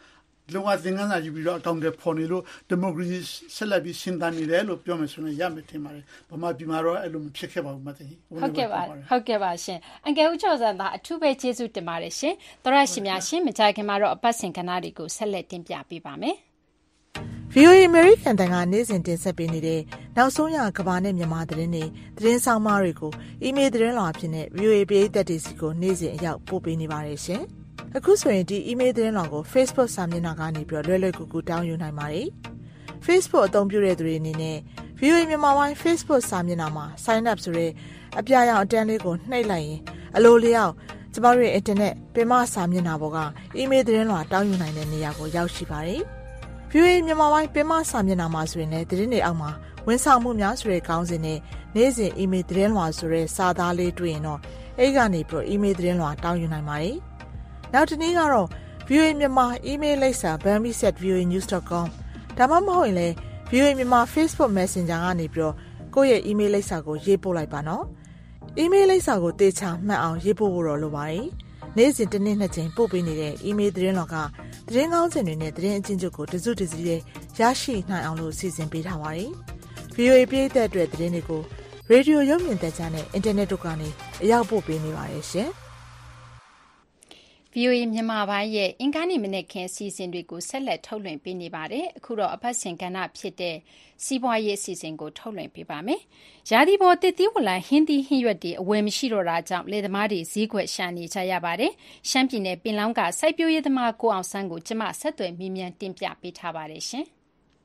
လုံဝသင်္ကန်းစာယူပြီးတော့အကောင့်တွေပေါ်နေလို့ဒီမိုကရေစီဆက်လက်ပြီးရှင်းတန်းနေတယ်လို့ပြောမယ်ဆိုရင်ရမယ်ထင်ပါတယ်ဗမာပြည်မှာတော့အဲ့လိုမဖြစ်ခဲ့ပါဘူးမသိဘူးဟုတ်ကဲ့ပါဟုတ်ကဲ့ပါရှင်အန်ကယ်ဦးကျော်စံသားအထူးပဲကျေးဇူးတင်ပါတယ်ရှင်သောရရှိများရှင်မကြခင်မှာတော့အပတ်စဉ်ကဏ္ဍတွေကိုဆက်လက်တင်ပြပေးပါမယ်ဗီအိုအေ American တန်ကနေ့စဉ်တင်ဆက်ပေးနေတဲ့နောက်ဆုံးရကမ္ဘာနဲ့မြန်မာသတင်းတွေသတင်းဆောင်မတွေကိုအီးမေးလ်သတင်းလွှာအဖြစ်နဲ့ ဗီအိုအေ ပရိသတ်တွေစီကိုနေ့စဉ်အရောက်ပို့ပေးနေပါတယ်ရှင်။အခုဆိုရင်ဒီအီးမေးလ်သတင်းလွှာကို Facebook စာမျက်နှာကနေပြီးတော့လွယ်လွယ်ကူကူတောင်းယူနိုင်ပါတယ်။ Facebook အသုံးပြုတဲ့သူတွေအနေနဲ့ ဗီအိုအေ မြန်မာပိုင်း Facebook စာမျက်နှာမှာ Sign up ဆိုတဲ့အပြာရောင်အတန်းလေးကိုနှိပ်လိုက်ရင်အလိုလျောက်ကျမတို့ရဲ့ Internet ပင်မစာမျက်နှာပေါ်ကအီးမေးလ်သတင်းလွှာတောင်းယူနိုင်တဲ့နေရာကိုရောက်ရှိပါတယ်။ ဗီအိုအေမြန်မာပိုင်းပင်မစာမျက်နှာမှာဆိုရင်လည်းသတင်းတွေအောက်မှာဝန်ဆောင်မှုများဆိုတဲ့ခေါင်းစဉ်နဲ့နေ့စဉ်အီးမေးလ်သတင်းလွှာဆိုတဲ့စာသားလေးတွေ့ရင်တော့အဲ့ကနေပြီးတော့အီးမေးလ်သတင်းလွှာတောင်းယူနိုင်ပါတယ်။နောက်တစ်နည်းကတော့ ဗီအိုအေမြန်မာအီးမေးလ်လိပ်စာ bambi at v o a news dot com ဒါမှမဟုတ်ရင်လည်း ဗီအိုအေမြန်မာ Facebook Messenger ကနေပြီးတော့ကိုယ့်ရဲ့အီးမေးလ်လိပ်စာကိုရေးပို့လိုက်ပါနော်။အီးမေးလ်လိပ်စာကိုတေချာမှတ်အောင်ရေးပို့ဖို့တော့လိုပါတယ်။နေ့စဉ်တစ်နေ့နှစ်ကြိမ်ပို့ပေးနေတဲ့အီးမေးလ်သတင်းလွှာကသတင်းကောင်းစင်တွေနဲ့သတင်းအချင်းချုပ်ကိုတစုတစည်းလေးရရှိနိုင်အောင်လို့စီစဉ်ပေးထားပါတယ်။ ဗီအိုအေပြည်သက်အတွက်သတင်းတွေကိုရေဒီယိုရုပ်မြင်သံကြားနဲ့အင်တာနက်တို့ကနေအရောက်ပို့ပေးနေပါတယ်ရှင်။ဗီအိုအေမြန်မာပိုင်းရဲ့အင်္ဂါနေ့မနေ့ခင်းအစီအစဉ်တွေကိုဆက်လက်ထုတ်လွှင့်ပေးနေပါတယ်။အခုတော့အပတ်စဉ်ကဏ္ဍဖြစ်တဲ့စီးပွားရေးအစီအစဉ်ကိုထုတ်လွှင့်ပေးပါမယ်။ရာသီပေါ်သစ်သီးဝလံဟင်းသီးဟင်းရွက်တွေအဝယ်မရှိတော့တာကြောင့်လယ်သမားတွေဈေးကွက်ရှာနေကြရပါတယ်။ရှမ်းပြည်နယ်ပင်လောင်းကစိုက်ပျိုးရေးသမားကိုအောင်ဆန်းကိုကျမဆက်သွယ်မေးမြန်းတင်ပြပေးထားပါတယ်ရှင်။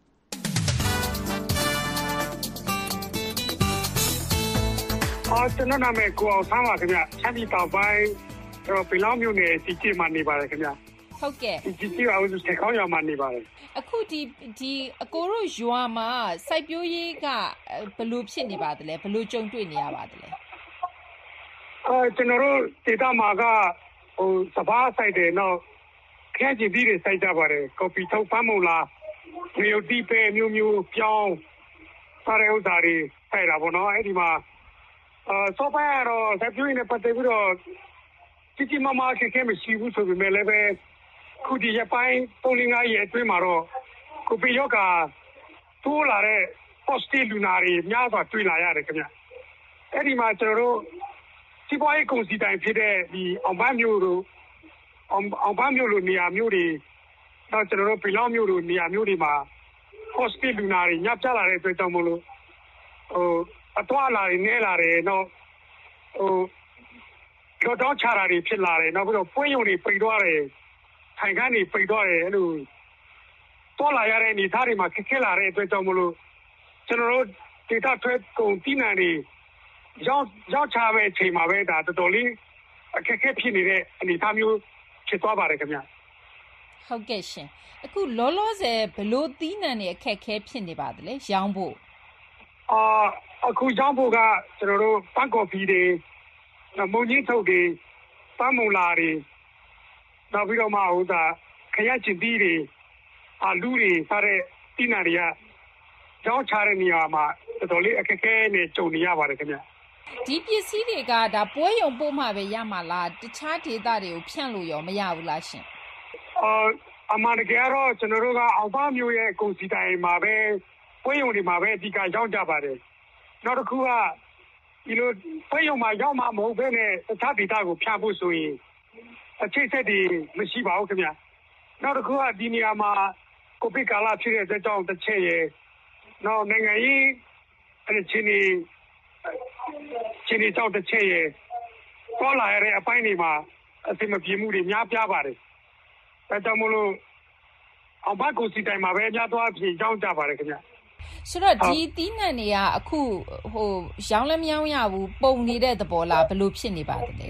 အော်ကျွန်တော်နာမည်ကိုအောင်ဆန်းပါခင်ဗျ။ရှမ်းပြည်တောင်ပိုင်းတော့ပင်လောင်းမြို့နယ်စီတီမှာနေပါတယ်ခင်ဗျာဟုတ်ကဲ့စီတီအောင်စက်ခေါင်းရွာမှာနေပါတယ်အခုဒီဒီအကိုတို့ရွာမှာစိုက်ပျိုးရေးကဘယ်လိုဖြစ်နေပါသလဲဘယ်လိုကြုံတွေ့နေရပါသလဲအဲကျွန်တော်တို့ဒေသမှာကဟိုစဘာစိုက်တယ်တော့ခဲကြည့်ပြီးတွေစိုက်ကြပါတယ်ကော်ပီထုတ်ပန်းမုံလားမျိုးတီးပဲမျိုးမျိုးပြောင်းစားရဥစ္စာတွေစိုက်တာပေါ့နော်အဲ့ဒီမှာအဲစောပါတော့စိုက်ပျိုးရေးနဲ့ပတ်သက်ပြီးတော့ကြီးကြီးမားမားခက်ခဲမရှိဘူးဆိုပေမဲ့လည်းပဲခုဒီရပိုင်းသုံးလငါးရက်အတွင်းမှာတော့ကိုဗစ်ရောဂါတိုးလာတဲ့ positive လူနာတွေများစွာတွေ့လာရတယ်ခင်ဗျအဲ့ဒီမှာကျွန်တော်တို့စီးပွားရေးကုန်စည်တိုင်းဖြစ်တဲ့ဒီအောင်ပန်းမျိုးတို့အောင်အောင်ပန်းမျိုးလိုနေရာမျိုးတွေတော့ကျွန်တော်တို့ပင်လောင်းမျိုးလိုနေရာမျိုးတွေမှာ positive လူနာတွေညပ်ကြလာတဲ့အတွက်ကြောင့်မလို့ဟိုအသွားလာတွေနဲလာတယ်တော့ဟိုတော့တော့ချတာတွေဖြစ်လာတယ်နောက်ပြီးတော့ပွင့်ရုံတွေပိတ်သွားတယ်ထိုင်ခန်းတွေပိတ်သွားတယ်အဲ့လိုတော်လာရတဲ့နေသားတွေမှာခက်ခဲလာတဲ့အတွက်ကြောင့်မလို့ကျွန်တော်တို့ဒေတာထွက်ကုန်ပြည်နယ်တွေရောက်ရောက်ချမဲ့အချိန်မှာပဲဒါတော်တော်လေးအခက်အခဲဖြစ်နေတဲ့အနေအထားမျိုးဖြစ်သွားပါတယ်ခင်ဗျဟုတ်ကဲ့ရှင်အခုလောလောဆယ်ဘလို့သီးနှံတွေအခက်အခဲဖြစ်နေပါသလဲရောင်းဖို့အာအခုရောင်းဖို့ကကျွန်တော်တို့ပန်းကော်ဖီတွေမုံကြီးထုတ်တွေပန်းမုံလာတွေနောက်ပြီးတော့မှဟိုသာခရက်ချင်သီးတွေအာလူတွေစားတဲ့တီးနာတွေကကြောင်းချတဲ့နေရာမှာတော်တော်လေးအခက်အခဲနဲ့ကြုံနေရပါတယ်ခင်ဗျဒီပစ္စည်းတွေကဒါပွဲရုံပို့မှပဲရမှာလားတခြားဒေသတွေကိုဖြန့်လို့ရောမရဘူးလားရှင်အော်အမှန်တကယ်တော့ကျွန်တော်တို့ကအောင်ပါမျိုးရဲ့ကုန်စည်တိုင်းမှာပဲပွဲရုံတွေမှာပဲအဓိကရောက်ကြပါတယ်နောက်တစ်ခုကဒီလိုပွဲရုံမှာရောက်မှမဟုတ်ဘဲနဲ့တခြားဒေသကိုဖြန့်ဖို့ဆိုရင်အခြေဆက်တွေမရှိပါဘူးခင်ဗျနောက်တစ်ခုကဒီနေရာမှာကိုဗစ်ကာလဖြစ်တဲ့အတွက်ကြောင့်တစ်ချက်ရယ်နောက်နိုင်ငံရေးအဲ့ဒီချင်းနေချင်းနေကြောင့်တစ်ချက်ရယ်ပေါ်လာရတဲ့အပိုင်းတွေမှာအစီအမပြေမှုတွေများပြားပါတယ်ဒါကြောင့်မလို့အောင်ပါကိုစီတိုင်းမှာပဲများသွားပြေကြောင်းကြပါတယ်ခင်ဗျဆိုတော့ဒီတီးနှံတွေကအခုဟိုရောင်းလည်းမရောင်းရဘူးပုံနေတဲ့သဘောလားဘယ်လိုဖြစ်နေပါသလဲ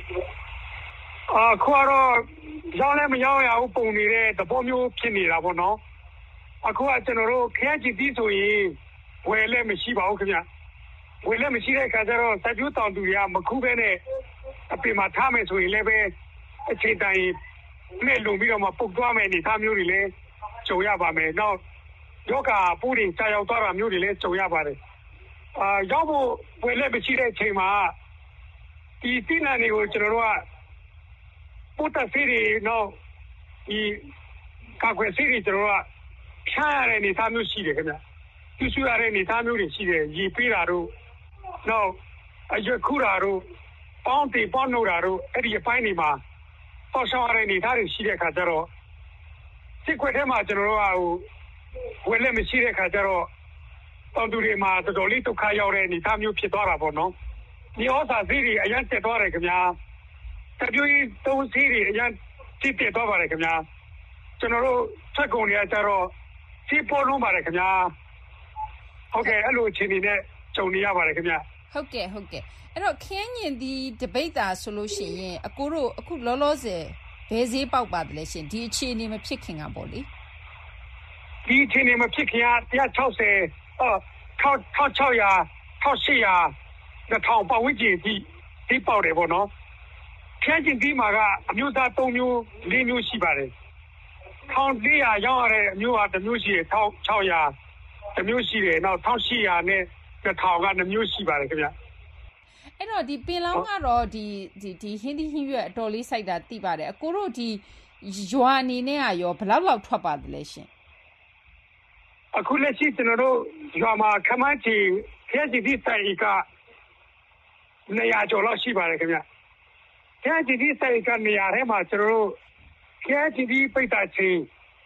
အခုတော့ရောင်းလည်းမရောင်းရဘူးပုံနေတဲ့သဘောမျိုးဖြစ်နေတာပေါ့နော်အခုကကျွန်တော်တို့ခရချီတီးဆိုရင်ဝယ်လည်းမရှိပါဘူးခင်ဗျဝယ်လည်းမရှိတဲ့အခါကျတော့စက်ကျူးတောင်သူတွေကမခုပဲနဲ့အပြင်မှာထားမယ်ဆိုရင်လည်းပဲအချိန်တိုင်းနဲ့လုံပြီးတော့မှပုတ်သွားမယ်အနေထားမျိုးတွေလည်းကြုံရပါမယ်နောက်ယောဂပူရင်ကြာရောက်သွားတာမျိုးတွေလည်းကြုံရပါတယ်အာရောက်ဖို့ဝယ်လည်းမရှိတဲ့အချိန်မှာဒီတိနန်တွေကိုကျွန်တော်တို့ကပုတ်သက်စီတွေတော့ဒီကာကွယ်ဆေးတွေကျွန်တော်တို့ကဖြန့်ရတဲ့အနေအထားမျိုးရှိတယ်ခင်ဗျပြုစုရတဲ့အနေအထားမျိုးတွေရှိတယ်ရေပေးတာတို့နောက်အရွက်ခူတာတို့ပေါင်းတင်ပေါင်းနှုတ်တာတို့အဲ့ဒီအပိုင်းတွေမှာပေါ်ဆောင်ရတဲ့အနေအထားတွေရှိတဲ့အခါကျတော့စစ်ခွက်ထဲမှာကျွန်တော်တို့ကဟိုဝယ်လက်မရှိတဲ့အခါကျတော့တောင်သူတွေမှာတော်တော်လေးဒုက္ခရောက်တဲ့အနေအထားမျိုးဖြစ်သွားတာပေါ့နော်ဒီဩဇာဈေးတွေအရင်တက်သွားတယ်ခင်ဗျာတပြိုကြီးသုံးဈေးတွေအရင်တိတက်သွားပါတယ်ခင်ဗျာကျွန်တော်တို့ချက်ကုန်တွေကကျတော့စီးပေါ်လုံးပါတယ်ခင်ဗျာဟုတ်ကဲ့အဲ့လိုအခြေအနေနဲ့ကြုံနေရပါတယ်ခင်ဗျာဟုတ်ကဲ့ဟုတ်ကဲ့အဲ့တော့ခင်းညင်ဒီတပိတ်တာဆိုလို့ရှိရင်အကိုတို့အခုလောလောဆယ်ဘယ်ဈေးပေါက်ပါတယ်လဲရှင်ဒီအခြေအနေမဖြစ်ခင်ကပေါ့လေဒီအခြေအနေမဖြစ်ခင်ကone sixtyအော်one thousand six hundred one thousand eight hundred တစ်ထောင်ပတ်ဝန်းကျင်ဒီဒီပေါက်တယ်ပေါ့နော်ခင်းကျင်ဒီမှာကအမျိုးသား၃မျိုး၄မျိုးရှိပါတယ်one thousand four hundredရောင်းရတဲ့အမျိုးဟာတစ်မျိုးရှိတယ်one thousand six hundredတစ်မျိုးရှိတယ်နောက်one thousand eight hundredနဲ့two thousandကနှစ်မျိုးရှိပါတယ်ခင်ဗျအဲ့တော့ဒီပင်လောင်းကတော့ဒီဒီဒီဟင်းသီးဟင်းရွက်အတော်လေးစိုက်တာသိပါတယ်အကိုတို့ဒီရွာအနေနဲ့ကရောဘယ်လောက်လောက်ထွက်ပါတယ်လဲရှင်အခုလက်ရှိကျွန်တော်တို့ရွာမှာခမန်းချီခက်စီဒီစိုက်ကtwo hundredကျော်လောက်ရှိပါတယ်ခင်ဗျခက်စီဒီစိုက်ကtwo hundredထဲမှာကျွန်တော်တို့ခက်စီဒီပိတ်တာချင်း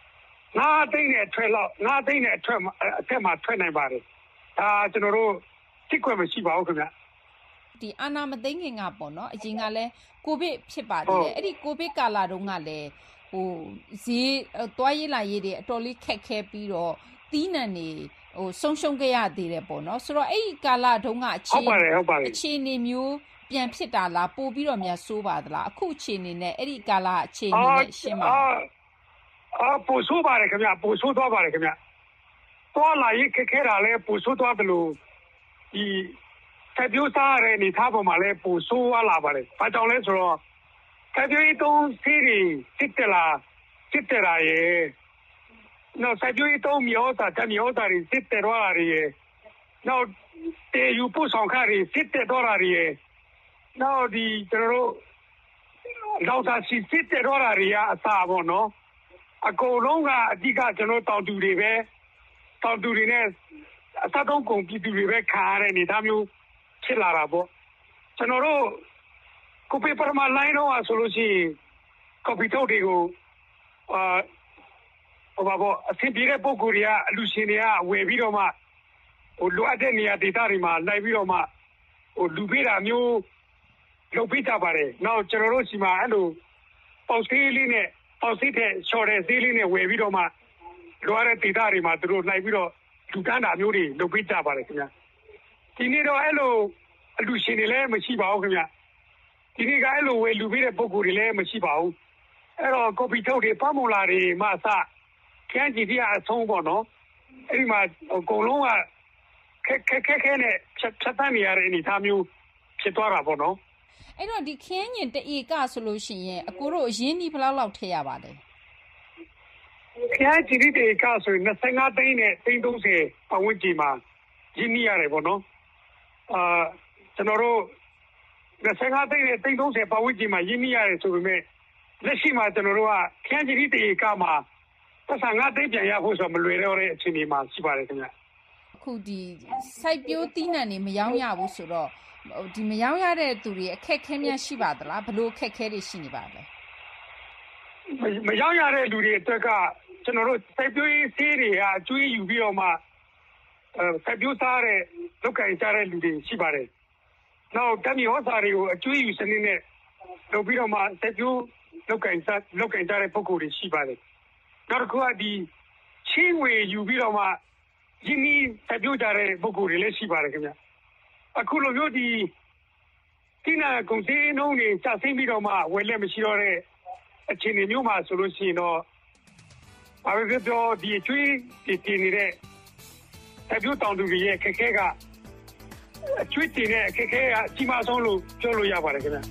nineသိန်းနဲ့ထွက်လောက်nineသိန်းနဲ့ထွက်အထက်မှာထွက်နိုင်ပါတယ်ဒါကျွန်တော်တို့စစ်ခွင့်မရှိပါဘူးခင်ဗျဒီအာနာမသိငင်ကပေါ့နော်အရင်ကလည်းကိုဗစ်ဖြစ်ပါတယ်အဲ့ဒီကိုဗစ်ကာလတုန်းကလည်းဟိုဈေးတွားရေးလာရေးတွေအတော်လေးခက်ခဲပြီးတော့တီးနှံနေဟိုဆုံးရှုံးခဲ့ရသေးတယ်ပေါ့နော်ဆိုတော့အဲ့ဒီကာလတုန်းကအခြေအခြေအနေမျိုးပြန်ဖြစ်တာလားပို့ပြီးတော့များဆိုးပါသလားအခုအခြေအနေနဲ့အဲ့ဒီကာလအခြေအနေနဲ့ရှင်းပါအာပို့ဆိုးပါတယ်ခင်ဗျပို့ဆိုးသွားပါတယ်ခင်ဗျသွားလာရေးခက်ခဲတာလဲပို့ဆိုးသွားတယ်လို့ဒီဆက်ပြိုးစားရတဲ့နေသားပေါ်မှာလဲပို့ဆိုးသွားလာပါတယ်ဘာကြောင့်လဲဆိုတော့ဆက်ပြိုးတုံးစီးရီစစ်တလာစစ်တရာရဲ့နော်ဆက်ပြိုးတုံးမျိုးတာတမျိုးတာစစ်တရောရာရဲ့နော်တေယူပို့ဆောင်ခါရီစစ်တရောရာရဲ့နော်ဒီကျွန်တော်တို့လောက်သာစစ်တရောရာရဲ့အစားပေါ့နော်အကုန်လုံးကအဓိကကျွန်တော်တောင်တူတွေပဲတောင်တူတွေနဲ့အစတုံးကုန်ပြည်သူတွေပဲခါရတဲ့နေသားမျိုးဖြစ်လာတာပေါ့ကျွန်တော်တို့ကိုပေပရမလိုင်းတော့ဆိုလို့ရှိရင်ကော်ပီထုတ်တွေကိုအာဟိုဘာပေါ့အစီပြေတဲ့ပုံကိုယ်တွေကအလူရှင်တွေကဝယ်ပြီးတော့မှဟိုလိုအပ်တဲ့နေရာဒေသတွေမှာလိုက်ပြီးတော့မှဟိုလူပေးတာမျိုးလုပ်ပေးကြပါတယ်နောက်ကျွန်တော်တို့စီမှာအဲ့လိုပေါက်သေးလေးနဲ့ပေါက်သေးတဲ့ချော်တဲ့သေးလေးနဲ့ဝယ်ပြီးတော့မှလိုအပ်တဲ့ဒေသတွေမှာသူတို့လိုက်ပြီးတော့လူတန်းတာမျိုးတွေလုပ်ပေးကြပါတယ်ခင်ဗျာဒီနေ့တော့အဲ့လိုအလူရှင်တွေလည်းမရှိပါဘူးခင်ဗျဒီနေ့ကအဲ့လိုဝယ်လူပေးတဲ့ပုံကိုယ်တွေလည်းမရှိပါဘူးအဲ့တော့ကော်ပီထုတ်တွေပတ်မလာတွေမှအစခန်းကြီးပြအဆုံးပေါ့နော်အဲ့ဒီမှာအကုန်လုံးကခက်ခက်ခဲခဲနဲ့ဖြတ်တန်းနေရတဲ့အနေအထားမျိုးဖြစ်သွားတာပေါ့နော်အဲ့တော့ဒီခင်းညင်တဧကဆိုလို့ရှိရင်အကိုတို့အရင်းဒီဘယ်လောက်လောက်ထည့်ရပါလဲခန်းကြီးတဧကဆိုရင်twenty-fiveသိန်းနဲ့thirtyပတ်ဝန်းကျင်မှာရင်းနှီးရတယ်ပေါ့နော်အာကျွန်တော်တို့twenty-fiveသိန်းနဲ့thirtyပတ်ဝန်းကျင်မှာရင်းနှီးရတယ်ဆိုပေမဲ့လက်ရှိမှာကျွန်တော်တို့ကခန်းကြီးတဧကမှာtwenty-fiveသိန်းပြန်ရဖို့ဆိုမလွယ်တော့တဲ့အခြေအနေမှာရှိပါတယ်ခင်ဗျအခုဒီစိုက်ပျိုးတီးနှံနေမရောရဘူးဆိုတော့ဒီမရောရတဲ့သူတွေအခက်ခဲများရှိပါသလားဘလို့အခက်ခဲတွေရှိနေပါလဲမရောရတဲ့လူတွေအတွက်ကကျွန်တော်တို့စိုက်ပျိုးရေးဆေးတွေကအကျွေးယူပြီးတော့မှအဲစိုက်ပျိုးစားတဲ့လောက်ကင်ကြတဲ့လူတွေရှိပါတယ်နောက်တမီဟောစာတွေကိုအကျွေးယူစနစ်နဲ့လုပ်ပြီးတော့မှစိုက်ပျိုးလောက်ကင်စားလောက်ကင်ကြတဲ့ပုံကိုယ်တွေရှိပါတယ်နောက်တစ်ခုကဒီချင်းဝေယူပြီးတော့မှရင်းနှီးစိုက်ပျိုးကြတဲ့ပုံကိုယ်တွေလည်းရှိပါတယ်ခင်ဗျအခုလိုမျိုးဒီဒီနာကုန်စည်နှုန်းတွေကျဆင်းပြီးတော့မှဝယ်လက်မရှိတော့တဲ့အခြေအနေမျိုးမှာဆိုလို့ရှိရင်တော့ဘာပဲပြောဒီအကျွေးဒီတင်နေတဲ့စိုက်ပျိုးတောင်သူတွေရဲ့ခက်ခဲကအကျွေးတင်တဲ့ခက်ခဲကအကြီးမားဆုံးလို့ပြောလို့ရပါတယ်ခင်ဗျ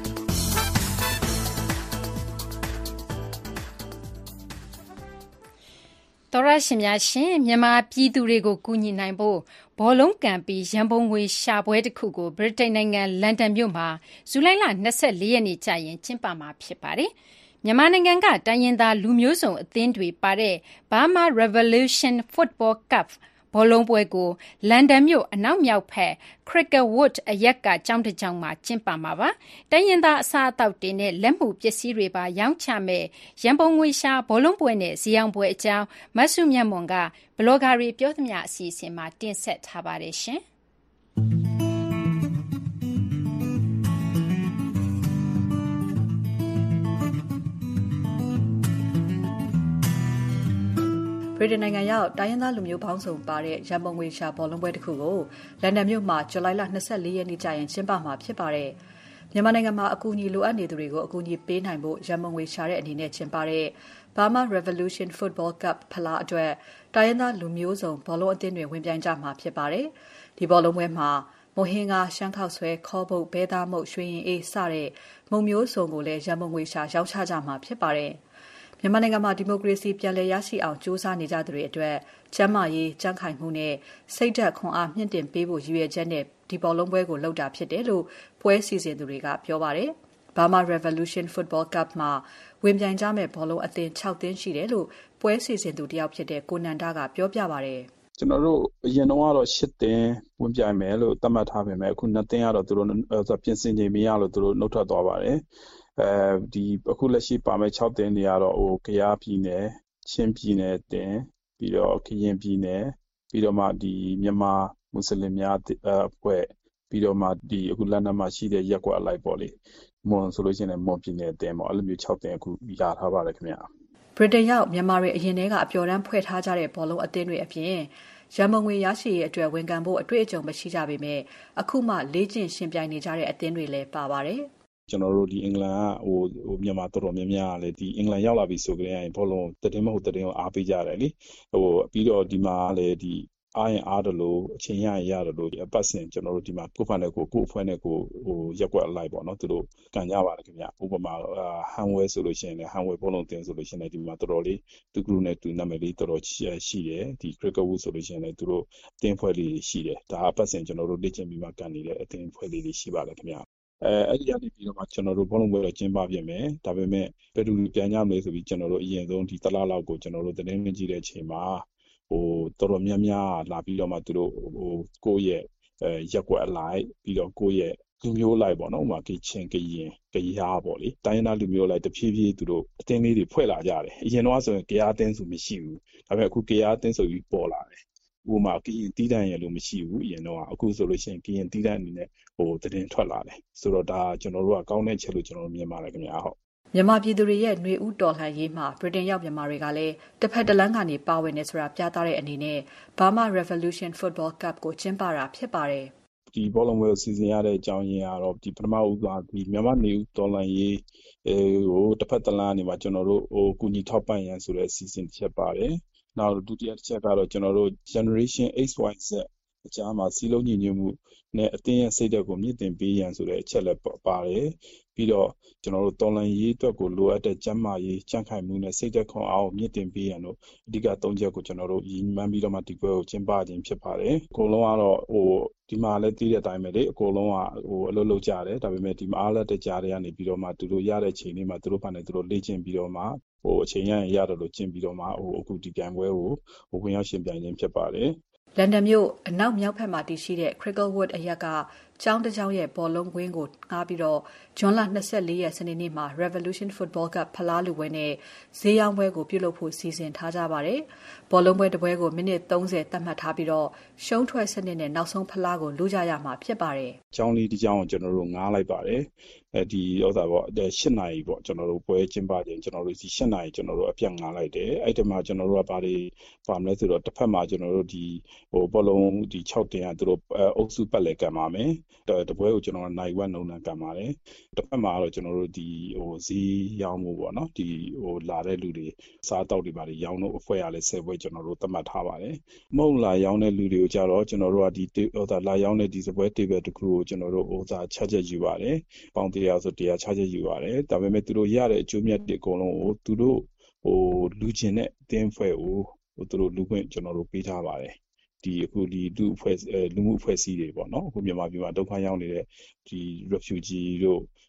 တော်ရရှင်များရှင်မြန်မာပြည်သူတွေကိုကူညီနိုင်ဖို့ဘောလုံးကန်ပြီးရန်ပုံငွေရှာပွဲတစ်ခုကိုဗြိတိန်နိုင်ငံလန်ဒန်မြို့မှာဇူလိုင်လtwenty-fourရက်နေ့ကြာရင်ကျင်းပမှာဖြစ်ပါတယ်။မြန်မာနိုင်ငံကတိုင်းရင်းသားလူမျိုးစုံအသင်းတွေပါတဲ့ Burma Revolution Football Cup ဘောလုံးပွဲကိုလန်ဒန်မြို့အနောက်မြောက်ဘက် Cricklewood အရပ်ကကျောင်းတစ်ကျောင်းမှာကျင်းပမှာပါ။တိုင်းရင်းသားအစားအသောက်တွေနဲ့လက်မှုပစ္စည်းတွေပါရောင်းချမဲ့ရန်ပုံငွေရှာဘောလုံးပွဲနဲ့ဇီအောင်ပွဲအကြောင်းမဆုမြတ်မွန်ကဘလော့ဂါတွေပြောသမျှအစီအစဉ်မှာတင်ဆက်ထားပါတယ်ရှင်။ဗြိတိန်နိုင်ငံရောက်တိုင်းရင်းသားလူမျိုးပေါင်းစုံပါတဲ့ရန်ပုံငွေရှာဘောလုံးပွဲတစ်ခုကိုလန်ဒန်မြို့မှာဇူလိုင်လ၂၄ရက်နေ့ကျရင်ကျင်းပမှာဖြစ်ပါတယ်။မြန်မာနိုင်ငံမှာအကူအညီလိုအပ်နေသူတွေကိုအကူအညီပေးနိုင်ဖို့ရန်ပုံငွေရှာတဲ့အနေနဲ့ကျင်းပတဲ့ Burma Revolution Football Cup ဖလားအတွက်တိုင်းရင်းသားလူမျိုးစုံဘောလုံးအသင်းတွေဝင်ပြိုင်ကြမှာဖြစ်ပါတယ်။ဒီဘောလုံးပွဲမှာမဟင်းကရှမ်းခောက်ဆွဲခေါ်ပုတ်ဘဲသားမုတ်ရွှေရင်အေးစတဲ့မုံမျိုးစုံကိုလည်းရန်ပုံငွေရှာရောင်းချကြမှာဖြစ်ပါတယ်။မြန်မာနိုင်ငံမှာဒီမိုကရေစီပြန်လည်ရရှိအောင်ကြိုးစားနေကြသူတွေအတွက်ကျန်းမာရေးကြံ့ခိုင်မှုနဲ့စိတ်ဓာတ်ခွန်အားမြင့်တင်ပေးဖို့ရည်ရွယ်ချက်နဲ့ဒီဘောလုံးပွဲကိုလုပ်တာဖြစ်တယ်လို့ပွဲစီစဉ်သူတွေကပြောပါတယ်။ Burma Revolution Football Cup မှာဝင်ပြိုင်ကြမဲ့ဘောလုံးအသင်း၆သင်းရှိတယ်လို့ပွဲစီစဉ်သူတယောက်ဖြစ်တဲ့ကိုနန္ဒကပြောပြပါတယ်။ကျွန်တော်တို့အရင်တော့ကတော့၈သင်းဝင်ပြိုင်မယ်လို့သတ်မှတ်ထားပေမဲ့အခု၂သင်းကတော့သူတို့ပြင်ဆင်ချိန်မရလို့သူတို့နှုတ်ထွက်သွားပါတယ်။အဲဒီအခုလက်ရှိပါမဲ့၆သင်းတွေကတော့ဟိုကယားပြည်နယ်ချင်းပြည်နယ်တင်ပြီးတော့ကရင်ပြည်နယ်ပြီးတော့မှဒီမြန်မာမွတ်စလင်များအဖွဲ့ပြီးတော့မှဒီအခုလန်ဒန်မှာရှိတဲ့ရက်ကွက်အလိုက်ပေါ့လေမွန်ဆိုလို့ရှိရင်မွန်ပြည်နယ်တင်ပေါ့အဲ့လိုမျိုး၆သင်းအခုရထားပါတယ်ခင်ဗျာဗြိတိန်ရောက်မြန်မာတွေအရင်တည်းကအပျော်တမ်းဖွဲ့ထားကြတဲ့ဘောလုံးအသင်းတွေအပြင်ရန်မုံငွေရရှိရေးအတွက်ဝန်ခံဖို့အတွေ့အကြုံမရှိကြပေမဲ့အခုမှလေ့ကျင့်ရှင်ပြိုင်နေကြတဲ့အသင်းတွေလည်းပါပါတယ်ကျွန်တော်တို့ဒီအင်္ဂလန်ကဟိုဟိုမြန်မာတော်တော်များများကလည်းဒီအင်္ဂလန်ရောက်လာပြီဆိုကြရင်ဘောလုံးတည်င်းမဟုတ်တည်င်းကိုအားပေးကြတယ်လေဟိုပြီးတော့ဒီမှာလည်းဒီအားရင်အားတယ်လို့အချိန်ရရင်ရတယ်လို့အပတ်စဉ်ကျွန်တော်တို့ဒီမှာကိုယ်ဖန်တဲ့ကိုကိုအဖွဲ့နဲ့ကိုဟိုရက်ွက်အလိုက်ပေါ့နော်သူတို့ကန်ကြပါတယ်ခင်ဗျဥပမာဟန်ဝဲဆိုလို့ရှိရင်လည်းဟန်ဝဲဘောလုံးတင်ဆိုလို့ရှိရင်ဒီမှာတော်တော်လေးသူကလူနဲ့သူနာမည်လေးတော်တော်ရှိတယ်ဒီ Cricklewood ဆိုလို့ရှိရင်လည်းသူတို့အသင်းဖွဲ့လေးရှိတယ်ဒါအပတ်စဉ်ကျွန်တော်တို့လေ့ကျင့်ပြီးမှကန်နေတဲ့အသင်းဖွဲ့လေးတွေရှိပါတယ်ခင်ဗျအဲအဲ့ဒီကနေပြီးတော့မှကျွန်တော်တို့ဘောလုံးပွဲတော့ကျင်းပပြင်မယ်ဒါပေမဲ့ဘယ်သူပြန်ကြမလဲဆိုပြီးကျွန်တော်တို့အရင်ဆုံးဒီတလားလောက်ကိုကျွန်တော်တို့တင်းတင်းကြည့်တဲ့အချိန်မှာဟိုတော်တော်များများလာပြီးတော့မှသူတို့ဟိုကိုယ့်ရဲ့အဲရက်ွက်အလိုက်ပြီးတော့ကိုယ့်ရဲ့လူမျိုးလိုက်ပေါ့နော်ဥပမာကချင်းကရင်ကယားပေါ့လေတိုင်းနာလူမျိုးလိုက်တဖြည်းဖြည်းသူတို့အတင်းလေးတွေဖွဲ့လာကြတယ်အရင်တော့ဆိုရင်ကယားအတင်းဆိုမရှိဘူးဒါပေမဲ့အခုကယားအတင်းဆိုပြီးပေါ်လာတယ်ဥပမာကရင်တီးတန့်ရလို့မရှိဘူးအရင်တော့အခုဆိုလို့ရှိရင်ကရင်တီးတန့်အနေနဲ့ဟိုသတင်းထွက်လာတယ်ဆိုတော့ဒါကျွန်တော်တို့ကကောင်းတဲ့ချက်လို့ကျွန်တော်မြင်ပါတယ်ခင်ဗျာဟုတ်မြန်မာပြည်သူတွေရဲ့ຫນွေဥတော်လှန်ရေးမှာဗြိတိန်ရောက်မြန်မာတွေကလည်းတစ်ဖက်တစ်လမ်းကနေပါဝင်နေဆိုတာပြသတဲ့အနေနဲ့ Burma Revolution Football Cup ကိုကျင်းပတာဖြစ်ပါတယ်ဒီဘောလုံးပွဲစီစဉ်ရတဲ့အကြောင်းရင်းကတော့ဒီပထမဦးစွာဒီမြန်မာຫນွေဥတော်လှန်ရေးအဲဟိုတစ်ဖက်တစ်လမ်းကနေမှာကျွန်တော်တို့ဟိုကုညီထောက်ပံ့ရန်ဆိုတဲ့အစီအစဉ်တစ်ချက်ပါတယ်နောက်ဒုတိယတစ်ချက်ကတော့ကျွန်တော်တို့ Generation X Y Z အကြားမှာစီးလုံးညီညွတ်မှုနဲ့အသင်းရဲ့စိတ်ဓာတ်ကိုမြင့်တင်ပေးရန်ဆိုတဲ့အချက်လည်းပါတယ်ပြီးတော့ကျွန်တော်တို့တော်လှန်ရေးအတွက်ကိုလိုအပ်တဲ့ကျန်းမာရေးကြံ့ခိုင်မှုနဲ့စိတ်ဓာတ်ခွန်အားကိုမြင့်တင်ပေးရန်တို့အဓိကသုံးချက်ကိုကျွန်တော်တို့ရည်မှန်းပြီးတော့မှဒီပွဲကိုကျင်းပခြင်းဖြစ်ပါတယ်အကုန်လုံးကတော့ဟိုဒီမှာလည်းသိတဲ့အတိုင်းပဲလေအကုန်လုံးကဟိုအလုပ်လုပ်ကြတယ်ဒါပေမဲ့ဒီမှာအားလက်တကြားတွေကနေပြီးတော့မှသူတို့ရတဲ့ချိန်လေးမှာသူတို့ဘာနဲ့သူတို့လေ့ကျင့်ပြီးတော့မှဟိုအချိန်ရရင်ရတယ်လို့ကျင့်ပြီးတော့မှဟိုအခုဒီပြိုင်ပွဲကိုဟိုဝင်ရောက်ရှင်ပြိုင်ခြင်းဖြစ်ပါတယ်လန်ဒန်မြို့အနောက်မြောက်ဘက်မှာတည်ရှိတဲ့ Cricklewood အရက်ကကျောင်းတစ်ကျောင်းရဲ့ဘောလုံးကွင်းကိုငှားပြီးတော့ဇွန်လ၂၄ရက်စနေနေ့မှာ Revolution Football Cup ဖလားလူပွဲနဲ့ဈေးရောင်းပွဲကိုပြုလုပ်ဖို့စီစဉ်ထားကြပါတယ်။ဘောလုံးပွဲတစ်ပွဲကိုမိနစ်၃၀သတ်မှတ်ထားပြီးတော့ရှုံးထွက်စနစ်နဲ့နောက်ဆုံးဖလားကိုလူကြရမှာဖြစ်ပါတယ်။ကျောင်းလေးတစ်ကျောင်းကိုကျွန်တော်တို့ငှားလိုက်ပါတယ်။အဲဒီဥစ္စာပေါ့၈နာရီပေါ့ကျွန်တော်တို့ပွဲကျင်းပခြင်းကျွန်တော်တို့ဒီ၈နာရီကျွန်တော်တို့အပြတ်ငှားလိုက်တယ်။အဲ့ဒီမှာကျွန်တော်တို့ကဘာတွေပါမလဲဆိုတော့တစ်ဖက်မှာကျွန်တော်တို့ဒီဟိုဘောလုံးဒီ၆တင်ကသူတို့အုပ်စုပတ်လည်ကံပါမယ်။တပွဲကိုကျွန်တော်နိုင်ဝက်နှုံနှံကံပါတယ်။တစ်ဖက်မှာတော့ကျွန်တော်တို့ဒီဟိုဈေးရောင်းမှုပေါ့နော်ဒီဟိုလာတဲ့လူတွေစားတောက်တွေပါတွေရောင်းလို့အဖွဲ့ရလဲဆယ်ပွဲကျွန်တော်တို့သတ်မှတ်ထားပါတယ်။မဟုတ်လာရောင်းတဲ့လူတွေကိုကြတော့ကျွန်တော်တို့ကဒီဟိုသာလာရောင်းတဲ့ဒီစပွဲ table တစ်ခုကိုကျွန်တော်တို့ဟိုသာချချက်ယူပါတယ်။ပေါင်တရားဆိုတရားချချက်ယူပါတယ်။ဒါပေမဲ့သူတို့ရတဲ့အကျိုးမြတ်တွေအကုန်လုံးကိုသူတို့ဟိုလူချင်းနဲ့အသင်းဖွဲ့ကိုဟိုသူတို့လူခွင့်ကျွန်တော်တို့ပေးထားပါတယ်။ဒီအခုဒီလူအဖွဲ့လူမှုအဖွဲ့အစည်းတွေပေါ့နော်အခုမြန်မာပြည်မှာဒုက္ခရောက်နေတဲ့ဒီ refugee တို့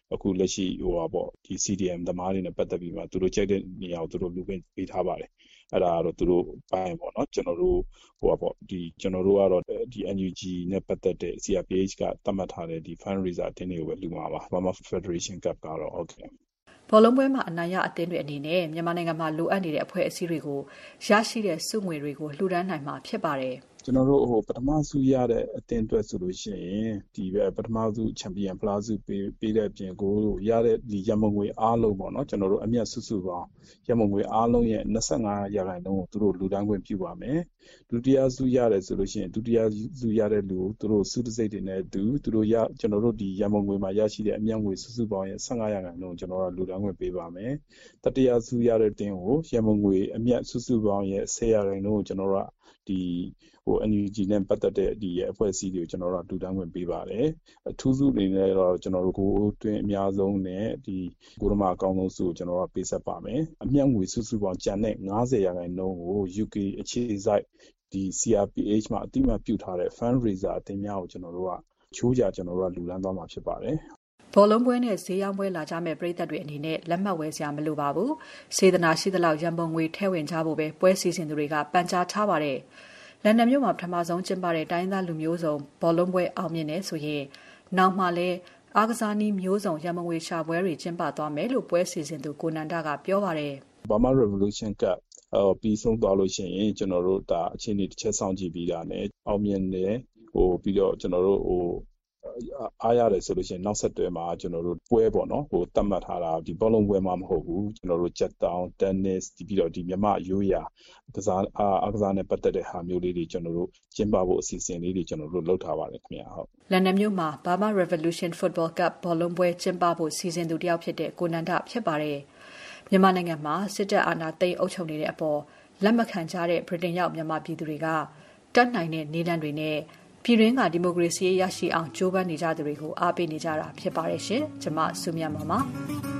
အခုလက်ရှိဟိုပါပေါ့ဒီ C D M သမားတွေနဲ့ပတ်သက်ပြီးမှသူတို့ကြိုက်တဲ့နေရာကိုသူတို့လူခွင့်ပေးထားပါတယ်အဲ့ဒါကတော့သူတို့ပိုင်းပေါ့နော်ကျွန်တော်တို့ဟိုပါပေါ့ဒီကျွန်တော်တို့ကတော့ဒီ N U G နဲ့ပတ်သက်တဲ့ C R P H ကသတ်မှတ်ထားတဲ့ဒီ fundraiser အတင်းတွေကိုပဲလူမှာပါ Burma Federation Cup ကတော့ဟုတ်ကဲ့ဘောလုံးပွဲမှာအနိုင်ရအသင်းတွေအနေနဲ့မြန်မာနိုင်ငံမှာလိုအပ်နေတဲ့အဖွဲ့အစည်းတွေကိုရရှိတဲ့စုငွေတွေကိုလှူဒန်းနိုင်မှာဖြစ်ပါတယ်ကျွန်တော်တို့ဟိုပထမဆုရတဲ့အသင်းအတွက်ဆိုလို့ရှိရင်ဒီပဲပထမဆုချန်ပီယံဖလားဆုပေးပေးတဲ့အပြင်ကိုရတဲ့ဒီရမုံငွေအားလုံးပေါ့နော်ကျွန်တော်တို့အမြတ်စုစုပေါင်းရမုံငွေအားလုံးရဲ့25ရာခိုင်နှုန်းကိုသူတို့လူတန်းခွင့်ပြုပါမယ်ဒုတိယဆုရတယ်ဆိုလို့ရှိရင်ဒုတိယဆုရတဲ့လူကိုသူတို့စုတစိတ်တွေနဲ့သူသူတို့ရကျွန်တော်တို့ဒီရမုံငွေမှာရရှိတဲ့အမြတ်ငွေစုစုပေါင်းရဲ့15ရာခိုင်နှုန်းကျွန်တော်တို့လူတန်းခွင့်ပေးပါမယ်တတိယဆုရတဲ့တင်းကိုရမုံငွေအမြတ်စုစုပေါင်းရဲ့10ရာခိုင်နှုန်းကိုကျွန်တော်တို့ဒီဟို N U G နဲ့ပတ်သက်တဲ့ဒီအဖွဲ့အစည်းတွေကိုကျွန်တော်တို့လူတန်းခွင့်ပေးပါတယ်အထူးစုအနေနဲ့တော့ကျွန်တော်တို့ကိုတွင်အများဆုံးနဲ့ဒီကိုရမအကောင်းဆုံးစုကိုကျွန်တော်တို့ပေးဆက်ပါမယ်အမြတ်ငွေစုစုပေါင်းကျန်တဲ့50ရာခိုင်နှုန်းကို U K အခြေစိုက်ဒီ C R P H မှာအတိအမှတ်ပြုထားတဲ့ fundraiser အသင်းများကိုကျွန်တော်တို့ကချိုးကြကျွန်တော်တို့ကလူလန်းသွားမှာဖြစ်ပါတယ်ဘောလုံးပွဲနဲ့ဈေးရောင်းပွဲလာကြမဲ့ပြည်သက်တွေအနေနဲ့လက်မှတ်ဝယ်စရာမလိုပါဘူးစေတနာရှိသလောက်ရန်ပုံငွေထည့်ဝင်ကြဖို့ပဲပွဲစီစဉ်သူတွေကပန်ကြားထားပါတယ်လန်ဒန်မြို့မှာပထမဆုံးကျင်းပတဲ့တိုင်းသားလူမျိုးစုံဘောလုံးပွဲအောင်မြင်နေဆိုရင်နောက်မှလည်းအားကစားနည်းမျိုးစုံရန်ပုံငွေရှာပွဲတွေကျင်းပသွားမယ်လို့ပွဲစီစဉ်သူကိုနန္ဒကပြောပါတယ် Burma Revolution Cup အော်ပြီးဆုံးသွားလို့ရှိရင်ကျွန်တော်တို့ဒါအခြေအနေတစ်ချက်စောင့်ကြည့်ပြီးတာနဲ့အောင်မြင်တယ်ဟိုပြီးတော့ကျွန်တော်တို့ဟိုအားရတယ်ဆိုလို့ရှိရင်နောက်ဆက်တွဲမှာကျွန်တော်တို့ပွဲပေါ့နော်ဟိုတတ်မှတ်ထားတာဒီဘောလုံးပွဲမှာမဟုတ်ဘူးကျွန်တော်တို့ချက်တောင်း tennis ဒီပြီးတော့ဒီမြမရိုးရာကစားအားကစားနဲ့ပတ်သက်တဲ့ဟာမျိုးလေးတွေကျွန်တော်တို့ကျင်းပဖို့အစီအစဉ်လေးတွေကျွန်တော်တို့လုပ်ထားပါတယ်ခင်ဗျာဟုတ်လန်ဒန်မြို့မှာ Burma Revolution Football Cup ဘောလုံးပွဲကျင်းပဖို့စီစဉ်သူတယောက်ဖြစ်တဲ့ကိုနန္ဒဖြစ်ပါတယ်မြန်မာနိုင်ငံမှာစစ်တပ်အာဏာသိမ်းအုပ်ချုပ်နေတဲ့အပေါ်လက်မခံကြတဲ့ဗြိတိန်ရောက်မြန်မာပြည်သူတွေကတတ်နိုင်တဲ့နေလမ်းတွေနဲ့ပြည်တွင်းကဒီမိုကရေစီရရှိအောင်ကြိုးပမ်းနေကြသူတွေကိုအားပေးနေကြတာဖြစ်ပါတယ်ရှင်။ကျွန်မစုမြတ်ပါပါ။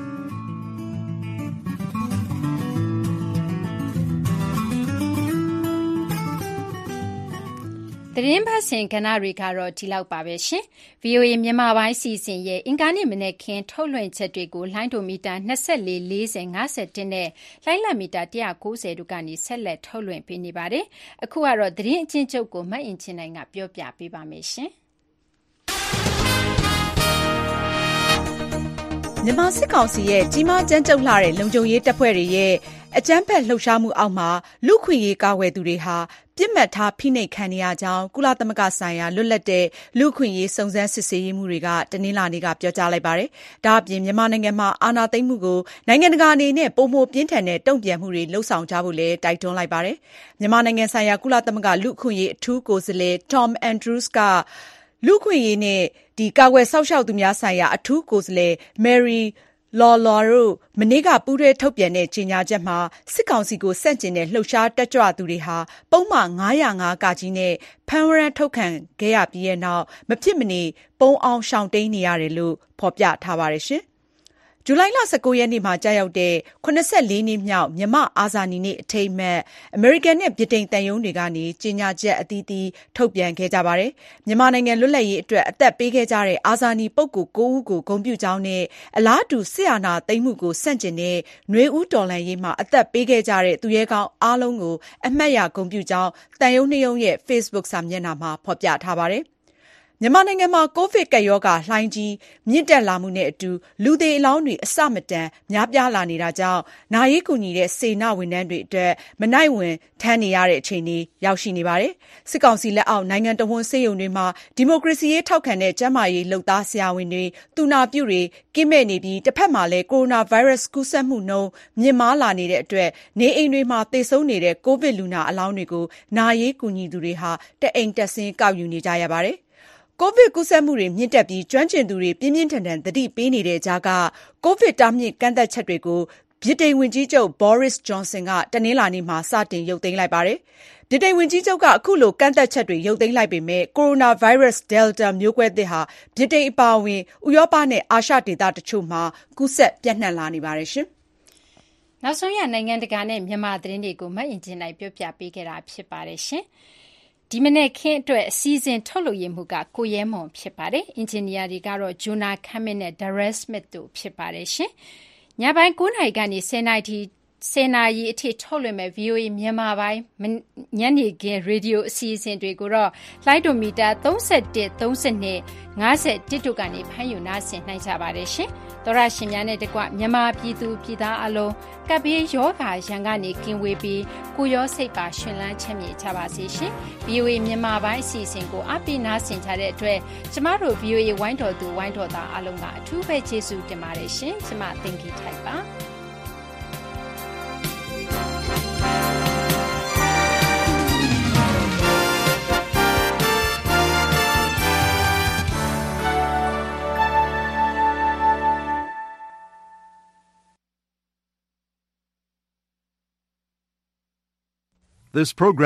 သတင်းဖတ်စဉ်ကဏ္ဍတွေကတော့ဒီလောက်ပါပဲရှင်။ V O A မြန်မာပိုင်းစီစဉ်ရဲ့အင်္ဂါနေ့မနေ့ခင်းထုတ်လွှင့်ချက်တွေကိုလိုင်းဒိုမီတာ၂၄ ၄၀ ၅၁နဲ့လိုင်းလမီတာ၁၉၀တို့ကနေဆက်လက်ထုတ်လွှင့်ပေးနေပါတယ်။အခုကတော့သတင်းအချင်းချုပ်ကိုမတ်အင်ချင်နိုင်ကပြောပြပေးပါမယ်ရှင်။မြန်မာစစ်ကောင်စီရဲ့ကြီးမားကြမ်းကြုတ်လှတဲ့လုံခြုံရေးတပ်ဖွဲ့တွေရဲ့အကြမ်းဖက်လှုပ်ရှားမှုအောက်မှာလူခွင့်ရေးကာကွယ်သူတွေဟာပြစ်မှတ်ထားဖိနှိပ်ခံနေရကြောင်းကုလသမဂ္ဂဆိုင်ရာလွတ်လပ်တဲ့လူခွင့်ရေးစုံစမ်းစစ်ဆေးရေးမှုတွေကတနင်္လာနေ့ကပြောကြားလိုက်ပါတယ်။ဒါ့အပြင်မြန်မာနိုင်ငံမှာအာဏာသိမ်းမှုကိုနိုင်ငံတကာအနေနဲ့ပုံမှန်ပြင်းထန်တဲ့တုံ့ပြန်မှုတွေလှုံ့ဆော်ကြဖို့လည်းတိုက်တွန်းလိုက်ပါတယ်။မြန်မာနိုင်ငံဆိုင်ရာကုလသမဂ္ဂလူခွင့်ရေးအထူးကိုယ်စားလှယ် Tom Andrews ကလူခွင့်ရေးနဲ့ဒီကာကွယ်ဆောက်ရှောက်သူများဆိုင်ရာအထူးကိုယ်စားလှယ် Mary Lawlor တို့မနေ့ကပူးတွဲထုတ်ပြန်တဲ့ကြေညာချက်မှာစစ်ကောင်စီကိုဆန့်ကျင်တဲ့လှုပ်ရှားတက်ကြွသူတွေဟာပုံမှန်၅၀၅ကကြီးနဲ့ဖမ်းဝရမ်းထုတ်ခံခဲ့ရပြီးတဲ့နောက်မဖြစ်မနေပုံအောင်ရှောင်တိန်နေရတယ်လို့ဖော်ပြထားပါတယ်ရှင်။ဇူလိုင်လ၁၉ရက်နေ့မှာကြာရောက်တဲ့၇၄နှစ်မြောက်မြန်မာအာဇာနည်နေ့အထိမ်းအမှတ်အမေရိကန်နဲ့ဗြိတိန်တန်ယုံတွေကနေကြေညာချက်အသီးသီးထုတ်ပြန်ခဲ့ကြပါတယ်။မြန်မာနိုင်ငံလွတ်လပ်ရေးအတွက်အသက်ပေးခဲ့ကြတဲ့အာဇာနည်ပုဂ္ဂိုလ်၉ဦးကိုဂုဏ်ပြုကြောင်းနဲ့အလားတူစစ်အာဏာသိမ်းမှုကိုဆန့်ကျင်တဲ့နွေဦးတော်လှန်ရေးမှာအသက်ပေးခဲ့ကြတဲ့သူရဲကောင်းအားလုံးကိုအမှတ်ရဂုဏ်ပြုကြောင်းတန်ယုံနှစ်ယုံရဲ့ Facebook စာမျက်နှာမှာဖော်ပြထားပါတယ်။မြန်မာနိုင်ငံမှာကိုဗစ်ကပ်ရောဂါလှိုင်းကြီးမြင့်တက်လာမှုနဲ့အတူလူသေအလောင်းတွေအဆမတန်များပြားလာနေတာကြောင့်နာရေးကူညီတဲ့စေနာဝန်ထမ်းတွေအတွက်မနိုင်ဝင်ထမ်းနေရတဲ့အခြေအနေရောက်ရှိနေပါတယ်။စစ်ကောင်စီလက်အောက်နိုင်ငံတော်ဝန်စေယုံတွေမှာဒီမိုကရေစီရေးထောက်ခံတဲ့ကျန်းမာရေးလှုပ်သားဆရာဝန်တွေတူနာပြုတွေကင်းမဲ့နေပြီးတစ်ဖက်မှာလည်းကိုရိုနာဗိုင်းရပ်စ်ကူးစက်မှုနှုန်းမြင့်မားလာနေတဲ့အတွက်နေအိမ်တွေမှာသေဆုံးနေတဲ့ကိုဗစ်လူနာအလောင်းတွေကိုနာရေးကူညီသူတွေဟာတအိမ်တက်ဆင်းကောက်ယူနေကြရပါတယ်။ကိုဗစ်ကူးစက်မှုတွေမြင့်တက်ပြီးကျွမ်းကျင်သူတွေပြင်းပြင်းထန်ထန်သတိပေးနေတဲ့ကြားကကိုဗစ်တားမြစ်ကန့်သတ်ချက်တွေကိုဗြိတိန်ဝန်ကြီးချုပ် Boris Johnson ကတနင်္လာနေ့မှာစတင်ရုပ်သိမ်းလိုက်ပါတယ်။ဗြိတိန်ဝန်ကြီးချုပ်ကအခုလိုကန့်သတ်ချက်တွေရုပ်သိမ်းလိုက်ပေမဲ့ကိုရိုနာဗိုင်းရပ်စ် Delta မျိုးကွဲသစ်ဟာဗြိတိန်အပါအဝင်ဥရောပနဲ့အာရှဒေသတချို့မှာကူးစက်ပြန့်နှံ့လာနေပါတယ်ရှင်။နောက်ဆုံးရနိုင်ငံတကာနဲ့မြန်မာသတင်းတွေကိုမအင်ဂျင်နိုင်ပြောပြပေးခဲ့တာဖြစ်ပါတယ်ရှင်။ဒီမနေ့ခင်းအတွက်အစည်းအဝေးထုတ်လုပ်ရမှုကကိုရဲမွန်ဖြစ်ပါတယ်။အင်ဂျင်နီယာတွေကတော့ဂျိုနာခမ်းမင်းနဲ့ Darrell Smith တို့ဖြစ်ပါတယ်ရှင်။ညပိုင်း9နာရီကနေ10နာရီထိဆယ်နာရီအထိထုတ်လွှင့်မဲ့ ဗွီအိုအေ မြန်မာပိုင်းညနေခင်းရေဒီယိုအစီအစဉ်တွေကိုတော့လိုင်းဒိုမီတာသုံး၁၁ ၃၂ ၅၁တို့ကနေဖမ်းယူနားဆင်နိုင်ကြပါတယ်ရှင်။သောရရှင်များနဲ့တကွမြန်မာပြည်သူပြည်သားအလုံးကပ်ဘေးရောဂါရန်ကနေကင်းဝေးပြီးကိုရောစိတ်ပါရှင်လန်းချမ်းမြေ့ကြပါစေရှင်။ ဗွီအိုအေ မြန်မာပိုင်းအစီအစဉ်ကိုအပိနားဆင်ကြတဲ့အတွက်ကျမတို့ ဗွီအိုအေ ဝိုင်းတော်သူဝိုင်းတော်သားအလုံးကအထူးပဲကျေးဇူးတင်ပါတယ်ရှင်။ကျမသင်္ကီထိုက်ပါ။ This program